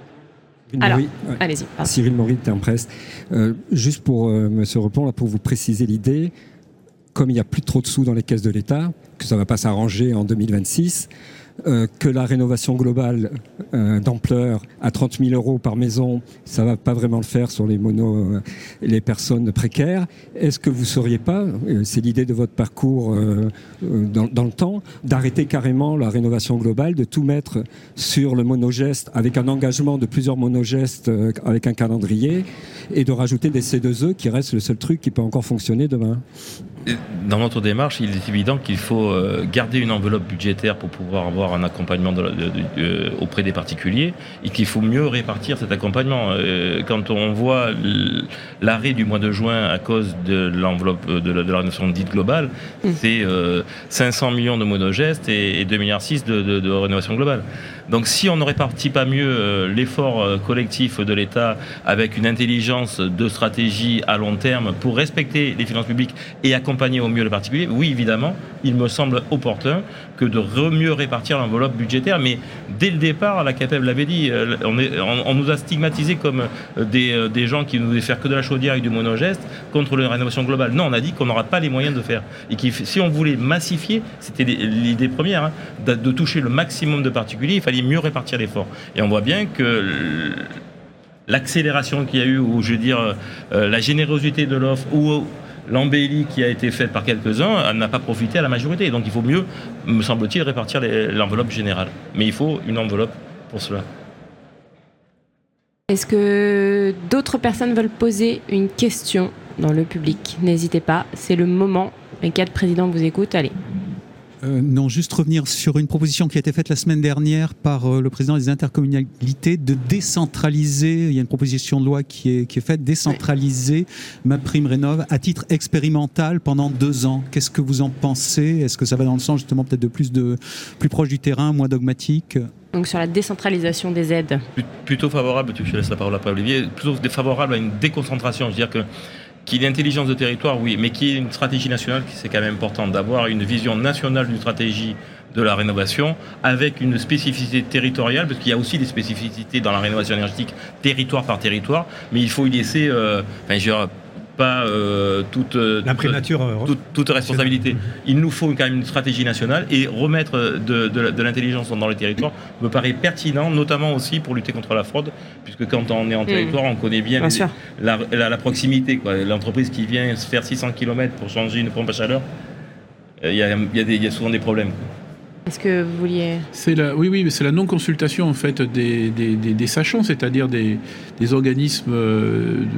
Alors, Maury, ouais. allez-y. Pardon. Cyril Maury de Terme Presse. Euh, juste pour, euh, monsieur Repon, là, pour vous préciser l'idée, comme il n'y a plus trop de sous dans les caisses de l'État, que ça ne va pas s'arranger en deux mille vingt-six, euh, que la rénovation globale euh, d'ampleur à trente mille euros par maison, ça ne va pas vraiment le faire sur les monos, euh, les personnes précaires. Est-ce que vous ne sauriez pas, euh, c'est l'idée de votre parcours euh, euh, dans, dans le temps, d'arrêter carrément la rénovation globale, de tout mettre sur le monogeste avec un engagement de plusieurs monogestes euh, avec un calendrier et de rajouter des C deux E qui reste le seul truc qui peut encore fonctionner demain? Dans notre démarche, il est évident qu'il faut garder une enveloppe budgétaire pour pouvoir avoir un accompagnement de, de, de, de, auprès des particuliers et qu'il faut mieux répartir cet accompagnement. Quand on voit l'arrêt du mois de juin à cause de l'enveloppe de la, de la rénovation dite globale, mmh. c'est euh, cinq cents millions de monogestes et, et deux virgule six milliards de, de, de rénovation globale. Donc si on ne répartit pas mieux euh, l'effort euh, collectif de l'État avec une intelligence de stratégie à long terme pour respecter les finances publiques et accompagner au mieux le particulier, oui évidemment, il me semble opportun que de mieux répartir l'enveloppe budgétaire. Mais dès le départ, la C A P E B l'avait dit, euh, on, est, on, on nous a stigmatisés comme des, euh, des gens qui ne voulaient faire que de la chaudière avec du monogeste contre la rénovation globale. Non, on a dit qu'on n'aura pas les moyens de faire. Et que si on voulait massifier, c'était l'idée première, hein, de, de toucher le maximum de particuliers, il fallait mieux répartir l'effort. Et on voit bien que l'accélération qu'il y a eu, ou je veux dire euh, la générosité de l'offre, ou l'embellie qui a été faite par quelques-uns, elle n'a pas profité à la majorité. Donc il faut mieux, me semble-t-il, répartir les, l'enveloppe générale. Mais il faut une enveloppe pour cela. Est-ce que d'autres personnes veulent poser une question dans le public? N'hésitez pas, c'est le moment. Les quatre présidents vous écoutent, allez. Euh, non, juste revenir sur une proposition qui a été faite la semaine dernière par euh, le président des intercommunalités de décentraliser, il y a une proposition de loi qui est, qui est faite, décentraliser ouais. MaPrimeRénov' à titre expérimental pendant deux ans. Qu'est-ce que vous en pensez? Est-ce que ça va dans le sens justement peut-être de plus, de, plus proche du terrain, moins dogmatique? Donc sur la décentralisation des aides. Plutôt favorable, je laisse la parole à Olivier, plutôt favorable à une déconcentration, je veux dire que qu'il y ait une intelligence de territoire, oui, mais qu'il y ait une stratégie nationale, c'est quand même important d'avoir une vision nationale d'une stratégie de la rénovation avec une spécificité territoriale, parce qu'il y a aussi des spécificités dans la rénovation énergétique territoire par territoire, mais il faut y laisser, euh, enfin, je dirais, pas euh, toute, l'imprimature, toute, toute, toute responsabilité. Il nous faut quand même une stratégie nationale et remettre de, de, de l'intelligence dans les territoires me paraît pertinent, notamment aussi pour lutter contre la fraude, puisque quand on est en territoire, on connaît bien, bien les, la, la, la proximité, quoi. L'entreprise qui vient se faire six cents kilomètres pour changer une pompe à chaleur, il y a, y a des, y a souvent des problèmes, quoi. Est-ce que vous vouliez... C'est la, oui, oui, mais c'est la non-consultation en fait des, des, des, des sachants, c'est-à-dire des, des organismes de, de,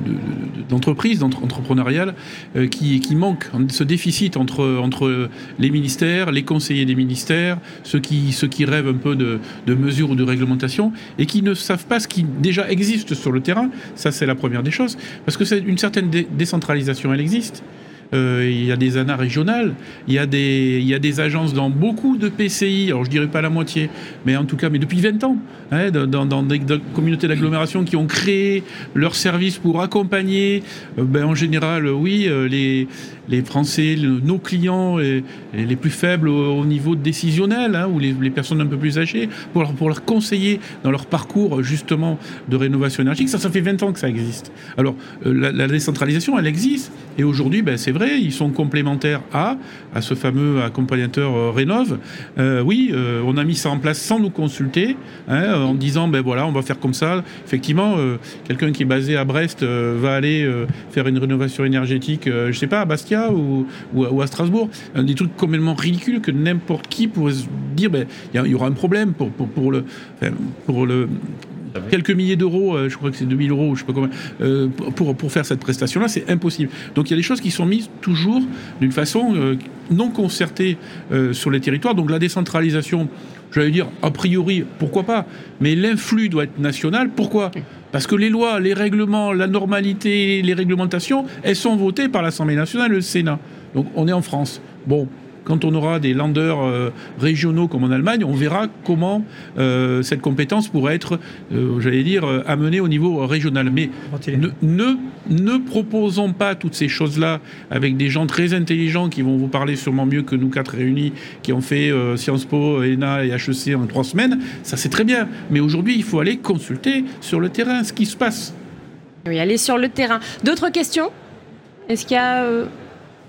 de, d'entreprises, d'entrepreneuriales, euh, qui, qui manquent, ce déficit entre, entre les ministères, les conseillers des ministères, ceux qui, ceux qui rêvent un peu de, de mesures ou de réglementation, et qui ne savent pas ce qui déjà existe sur le terrain. Ça, c'est la première des choses, parce que c'est une certaine dé- décentralisation, elle existe. Euh, il y a des A N A régionales, il y a des, il y a des agences dans beaucoup de P C I, alors je dirais pas la moitié, mais en tout cas, mais depuis vingt ans, hein, dans, dans des dans communautés d'agglomération qui ont créé leurs services pour accompagner, euh, ben, en général, oui, euh, les, les Français, le, nos clients, et, et les plus faibles au, au niveau décisionnel, hein, ou les, les personnes un peu plus âgées, pour leur, pour leur conseiller dans leur parcours, justement, de rénovation énergétique. Ça, ça fait vingt ans que ça existe. Alors, euh, la, la décentralisation, elle existe, et aujourd'hui, ben, c'est vrai, ils sont complémentaires à, à ce fameux accompagnateur euh, Rénov'. Euh, oui, euh, on a mis ça en place sans nous consulter, hein, en disant, ben voilà, on va faire comme ça. Effectivement, euh, quelqu'un qui est basé à Brest euh, va aller euh, faire une rénovation énergétique, euh, je sais pas, à Bastia ou, ou, ou à Strasbourg. Un des trucs complètement ridicules que n'importe qui pourrait se dire, ben, il y, y aura un problème pour, pour, pour le... Enfin, pour le quelques milliers d'euros, euh, je crois que c'est deux mille euros, je sais pas combien, euh, pour, pour faire cette prestation-là, c'est impossible. Donc il y a des choses qui sont mises toujours d'une façon euh, non concertée euh, sur les territoires. Donc la décentralisation, j'allais dire, a priori, pourquoi pas, mais l'influx doit être national. Pourquoi ? Parce que les lois, les règlements, la normalité, les réglementations, elles sont votées par l'Assemblée nationale, le Sénat. Donc on est en France. Bon. Quand on aura des landers euh, régionaux comme en Allemagne, on verra comment euh, cette compétence pourrait être, euh, j'allais dire, euh, amenée au niveau régional. Mais ne, ne, ne proposons pas toutes ces choses-là avec des gens très intelligents qui vont vous parler sûrement mieux que nous quatre réunis, qui ont fait euh, Sciences Po, E N A et H E C en trois semaines. Ça, c'est très bien. Mais aujourd'hui, il faut aller consulter sur le terrain ce qui se passe. Oui, aller sur le terrain. D'autres questions ? Est-ce qu'il y a... Euh...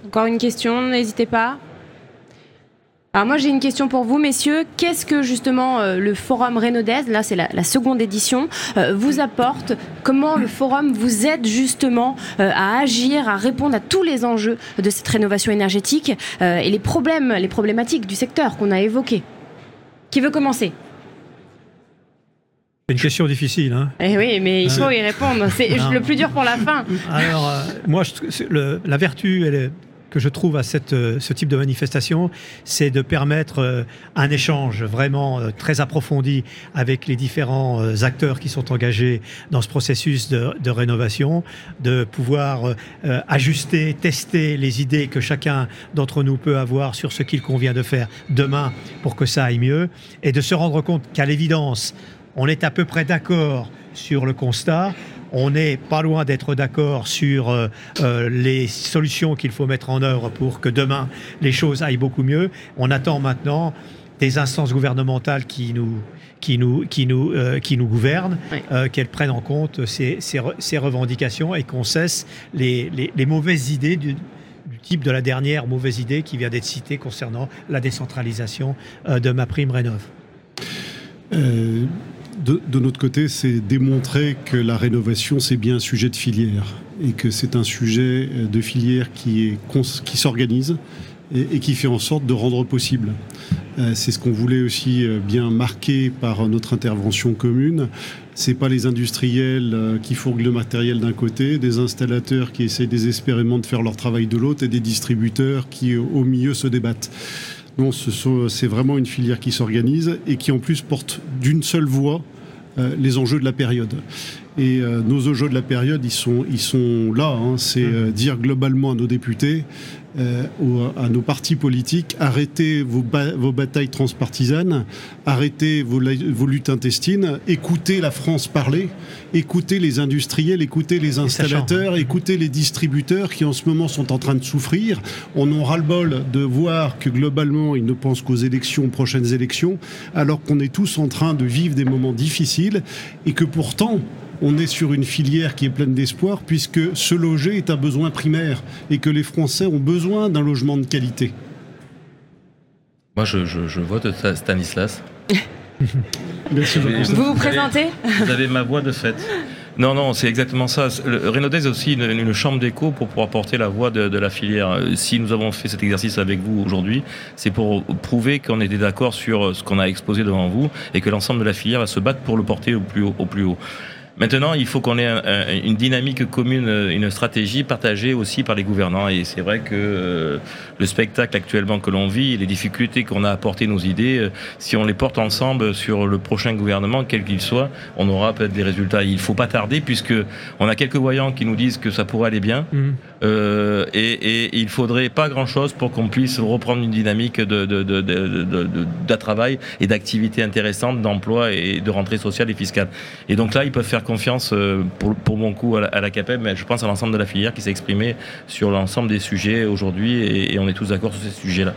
Encore une question, n'hésitez pas. Alors moi j'ai une question pour vous messieurs, qu'est-ce que justement euh, le forum Rénodez, là c'est la, la seconde édition, euh, vous apporte? Comment le forum vous aide justement euh, à agir, à répondre à tous les enjeux de cette rénovation énergétique euh, et les problèmes, les problématiques du secteur qu'on a évoqués? Qui veut commencer? C'est une question difficile. Hein. Eh oui, mais il faut euh, y répondre, c'est non. le plus dur pour la fin. Alors euh, moi, je, le, la vertu, elle est... que je trouve à cette, ce type de manifestation, c'est de permettre euh, un échange vraiment euh, très approfondi avec les différents euh, acteurs qui sont engagés dans ce processus de, de rénovation, de pouvoir euh, ajuster, tester les idées que chacun d'entre nous peut avoir sur ce qu'il convient de faire demain pour que ça aille mieux, et de se rendre compte qu'à l'évidence, on est à peu près d'accord sur le constat. On n'est pas loin d'être d'accord sur euh, euh, les solutions qu'il faut mettre en œuvre pour que demain, les choses aillent beaucoup mieux. On attend maintenant des instances gouvernementales qui nous, qui nous, qui nous, euh, qui nous gouvernent, oui. euh, qu'elles prennent en compte ces, ces, ces revendications et qu'on cesse les, les, les mauvaises idées du, du type de la dernière mauvaise idée qui vient d'être citée concernant la décentralisation euh, de MaPrimeRénov'. Euh... De, de notre côté, c'est démontrer que la rénovation, c'est bien un sujet de filière et que c'est un sujet de filière qui, est, qui s'organise et, et qui fait en sorte de rendre possible. Euh, c'est ce qu'on voulait aussi bien marquer par notre intervention commune. C'est pas les industriels qui fourguent le matériel d'un côté, des installateurs qui essaient désespérément de faire leur travail de l'autre et des distributeurs qui, au milieu, se débattent. Non, ce sont, c'est vraiment une filière qui s'organise et qui en plus porte d'une seule voix euh, les enjeux de la période. Et euh, nos enjeux de la période, ils sont, ils sont là. Hein, c'est euh, dire globalement à nos députés, euh, aux, à nos partis politiques, arrêtez vos, ba- vos batailles transpartisanes, arrêtez vos, vos luttes intestines, écoutez la France parler, écoutez les industriels, écoutez les installateurs, écoutez les distributeurs qui en ce moment sont en train de souffrir. On en ras-le-bol de voir que globalement ils ne pensent qu'aux élections, aux prochaines élections, alors qu'on est tous en train de vivre des moments difficiles et que pourtant on est sur une filière qui est pleine d'espoir puisque se loger est un besoin primaire et que les Français ont besoin d'un logement de qualité. Moi, je, je, je vote Stanislas. Merci beaucoup. Vous vous, vous présentez ? Vous avez ma voix de fait. Non, non, c'est exactement ça. Le Rénodez est aussi une, une chambre d'écho pour pouvoir porter la voix de, de la filière. Si nous avons fait cet exercice avec vous aujourd'hui, c'est pour prouver qu'on était d'accord sur ce qu'on a exposé devant vous et que l'ensemble de la filière va se battre pour le porter au plus haut. Au plus haut. Maintenant, il faut qu'on ait un, un, une dynamique commune, une stratégie partagée aussi par les gouvernants. Et c'est vrai que euh, le spectacle actuellement que l'on vit, les difficultés qu'on a à porter nos idées, euh, si on les porte ensemble sur le prochain gouvernement, quel qu'il soit, on aura peut-être des résultats. Il ne faut pas tarder, puisque on a quelques voyants qui nous disent que ça pourrait aller bien. Mmh. Euh, et, et, et il faudrait pas grand-chose pour qu'on puisse reprendre une dynamique de, de, de, de, de, de, de travail et d'activité intéressante, d'emploi et de rentrée sociale et fiscale. Et donc là, ils peuvent faire confiance pour, pour mon coup à la, à la CAPEB, mais je pense à l'ensemble de la filière qui s'est exprimée sur l'ensemble des sujets aujourd'hui et, et on est tous d'accord sur ces sujets-là.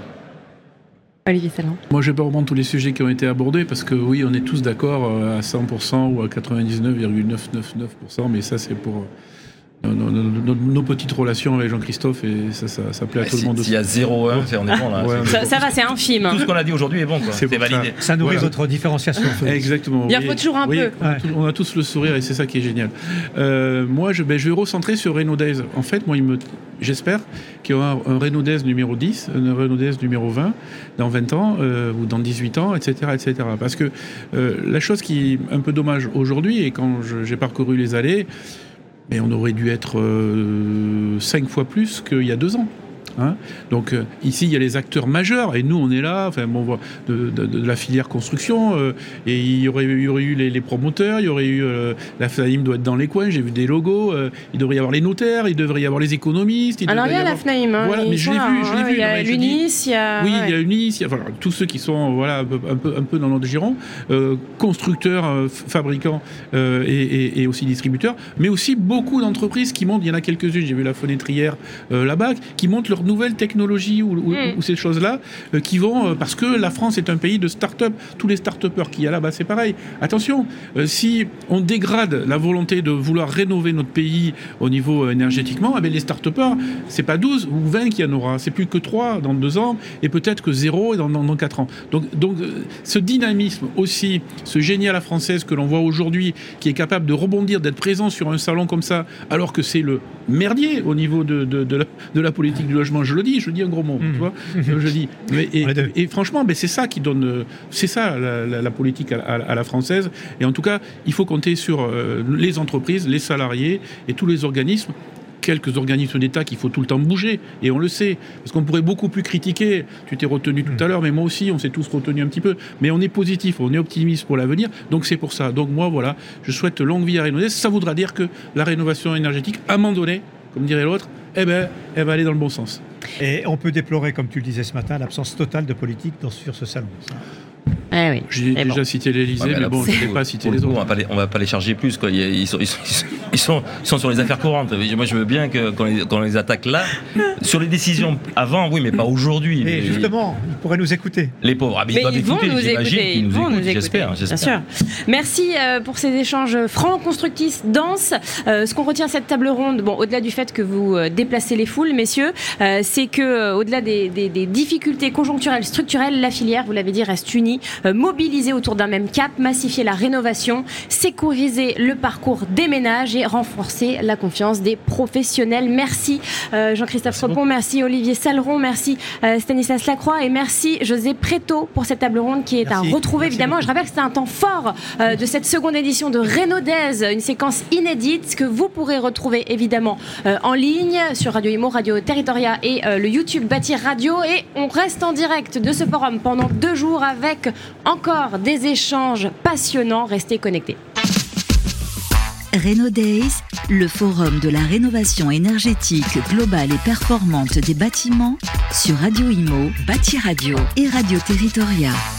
Olivier Salan. Moi, je ne vais pas reprendre tous les sujets qui ont été abordés parce que oui, on est tous d'accord à cent pour cent ou à quatre-vingt-dix-neuf virgule neuf cent quatre-vingt-dix-neuf pour cent, mais ça, c'est pour nos, nos, nos, nos petites relations avec Jean-Christophe et ça, ça, ça plaît à ouais, tout si, le monde. S'il y a zéro un, on est bon là. Ouais, ça, ça va, c'est infime. Tout ce qu'on a dit aujourd'hui est bon, quoi. C'est, c'est validé. Ça, ça nourrit voilà. votre différenciation. Exactement. Il en faut toujours un oui, peu. On a, tous, on a tous le sourire et c'est ça qui est génial. Euh, moi, je, ben, je vais recentrer sur Rénodez. En fait, moi, il me, j'espère qu'il y aura un, un Rénodez numéro dix, un Rénodez numéro vingt dans vingt ans euh, ou dans dix-huit ans, et cetera, et cetera. Parce que euh, la chose qui est un peu dommage aujourd'hui, et quand je, j'ai parcouru les allées, mais on aurait dû être euh, cinq fois plus qu'il y a deux ans. Hein, donc euh, ici il y a les acteurs majeurs et nous on est là, enfin bon, de, de, de la filière construction euh, et il y aurait, il y aurait eu les, les promoteurs, il y aurait eu euh, la FNAIM doit être dans les coins, j'ai vu des logos, euh, il devrait y avoir les notaires, il devrait y avoir les économistes. Il Alors il y a avoir... la FNAIM, hein, voilà, mais je l'ai là, vu, je l'ai hein, vu. Il y a l'UNIS, il y a oui, ouais. il y a l'UNIS, il y a voilà, tous ceux qui sont voilà un peu un peu, un peu dans notre giron, euh, constructeurs, euh, fabricants euh, et, et, et aussi distributeurs, mais aussi beaucoup d'entreprises qui montent. Il y en a quelques-unes, j'ai vu la fenêtrière euh, là-bas, qui montent leur nouvelles technologies ou, ou, Mm. ou ces choses-là euh, qui vont... euh, parce que la France est un pays de start-up. Tous les start-upers qu'il y a là-bas, c'est pareil. Attention, euh, si on dégrade la volonté de vouloir rénover notre pays au niveau euh, énergétiquement, eh bien, les start-upers, c'est pas douze ou vingt qu'il y en aura. C'est plus que trois dans deux ans et peut-être que zéro dans, dans, dans quatre ans. Donc, donc euh, ce dynamisme aussi, ce génie à la française que l'on voit aujourd'hui, qui est capable de rebondir, d'être présent sur un salon comme ça, alors que c'est le merdier au niveau de, de, de, la, de la politique du logement. Je le dis, je dis un gros mot, mmh. tu vois, je dis. Mais, et, et franchement, ben, c'est ça qui donne, c'est ça la, la, la politique à, à, à la française. Et en tout cas, il faut compter sur euh, les entreprises, les salariés et tous les organismes. Quelques organismes d'État qu'il faut tout le temps bouger, et on le sait, parce qu'on pourrait beaucoup plus critiquer. Tu t'es retenu tout à l'heure, mais moi aussi, on s'est tous retenus un petit peu, mais on est positif, on est optimiste pour l'avenir, donc c'est pour ça. Donc moi, voilà, je souhaite longue vie à Rénovés. Ça voudra dire que la rénovation énergétique, à un moment donné, comme dirait l'autre, eh ben, elle va aller dans le bon sens. Et on peut déplorer, comme tu le disais ce matin, l'absence totale de politique dans, sur ce salon. Ça. Eh oui. J'ai Et déjà bon. cité l'Élysée, Ouais, mais mais là, bon, pour- je ne vais pas citer pour le les coup, autres. On va pas les, on va pas les charger plus, quoi. Ils sont, ils sont, ils sont, ils sont sur les affaires courantes. Moi, je veux bien que, qu'on, les, qu'on les attaque là. Sur les décisions avant, oui, mais pas aujourd'hui. Et Mais- justement, ils pourraient nous écouter. les pauvres, ah, mais ils Mais doivent ils vont écouter, nous j'imagine écouter, qu'ils ils nous vont écoutent, nous écouter, j'espère, bien j'espère. sûr. Merci euh, pour ces échanges francs, constructifs, denses. Euh, ce qu'on retient de cette table ronde, bon, au-delà du fait que vous euh, déplacez les foules, messieurs, euh, c'est que euh, au-delà des, des- des difficultés conjoncturelles, structurelles, la filière, vous l'avez dit, reste unie, euh, mobilisée autour d'un même cap, massifier la rénovation, sécuriser le parcours des ménages et renforcer la confiance des professionnels. Merci euh, Jean-Christophe Repon, merci Olivier Saleron, merci euh, Stanislas Lacroix et merci José Préto pour cette table ronde qui est Merci. à retrouver Merci évidemment. beaucoup. Je rappelle que c'était un temps fort euh, de cette seconde édition de Rénaudaise, une séquence inédite que vous pourrez retrouver évidemment euh, en ligne sur Radio Imo, Radio Territoria et euh, le YouTube Bâtir Radio. Et on reste en direct de ce forum pendant deux jours avec encore des échanges passionnants. Restez connectés. Rénodays, le forum de la rénovation énergétique globale et performante des bâtiments sur Radio Imo, Bâti Radio et Radio Territoria.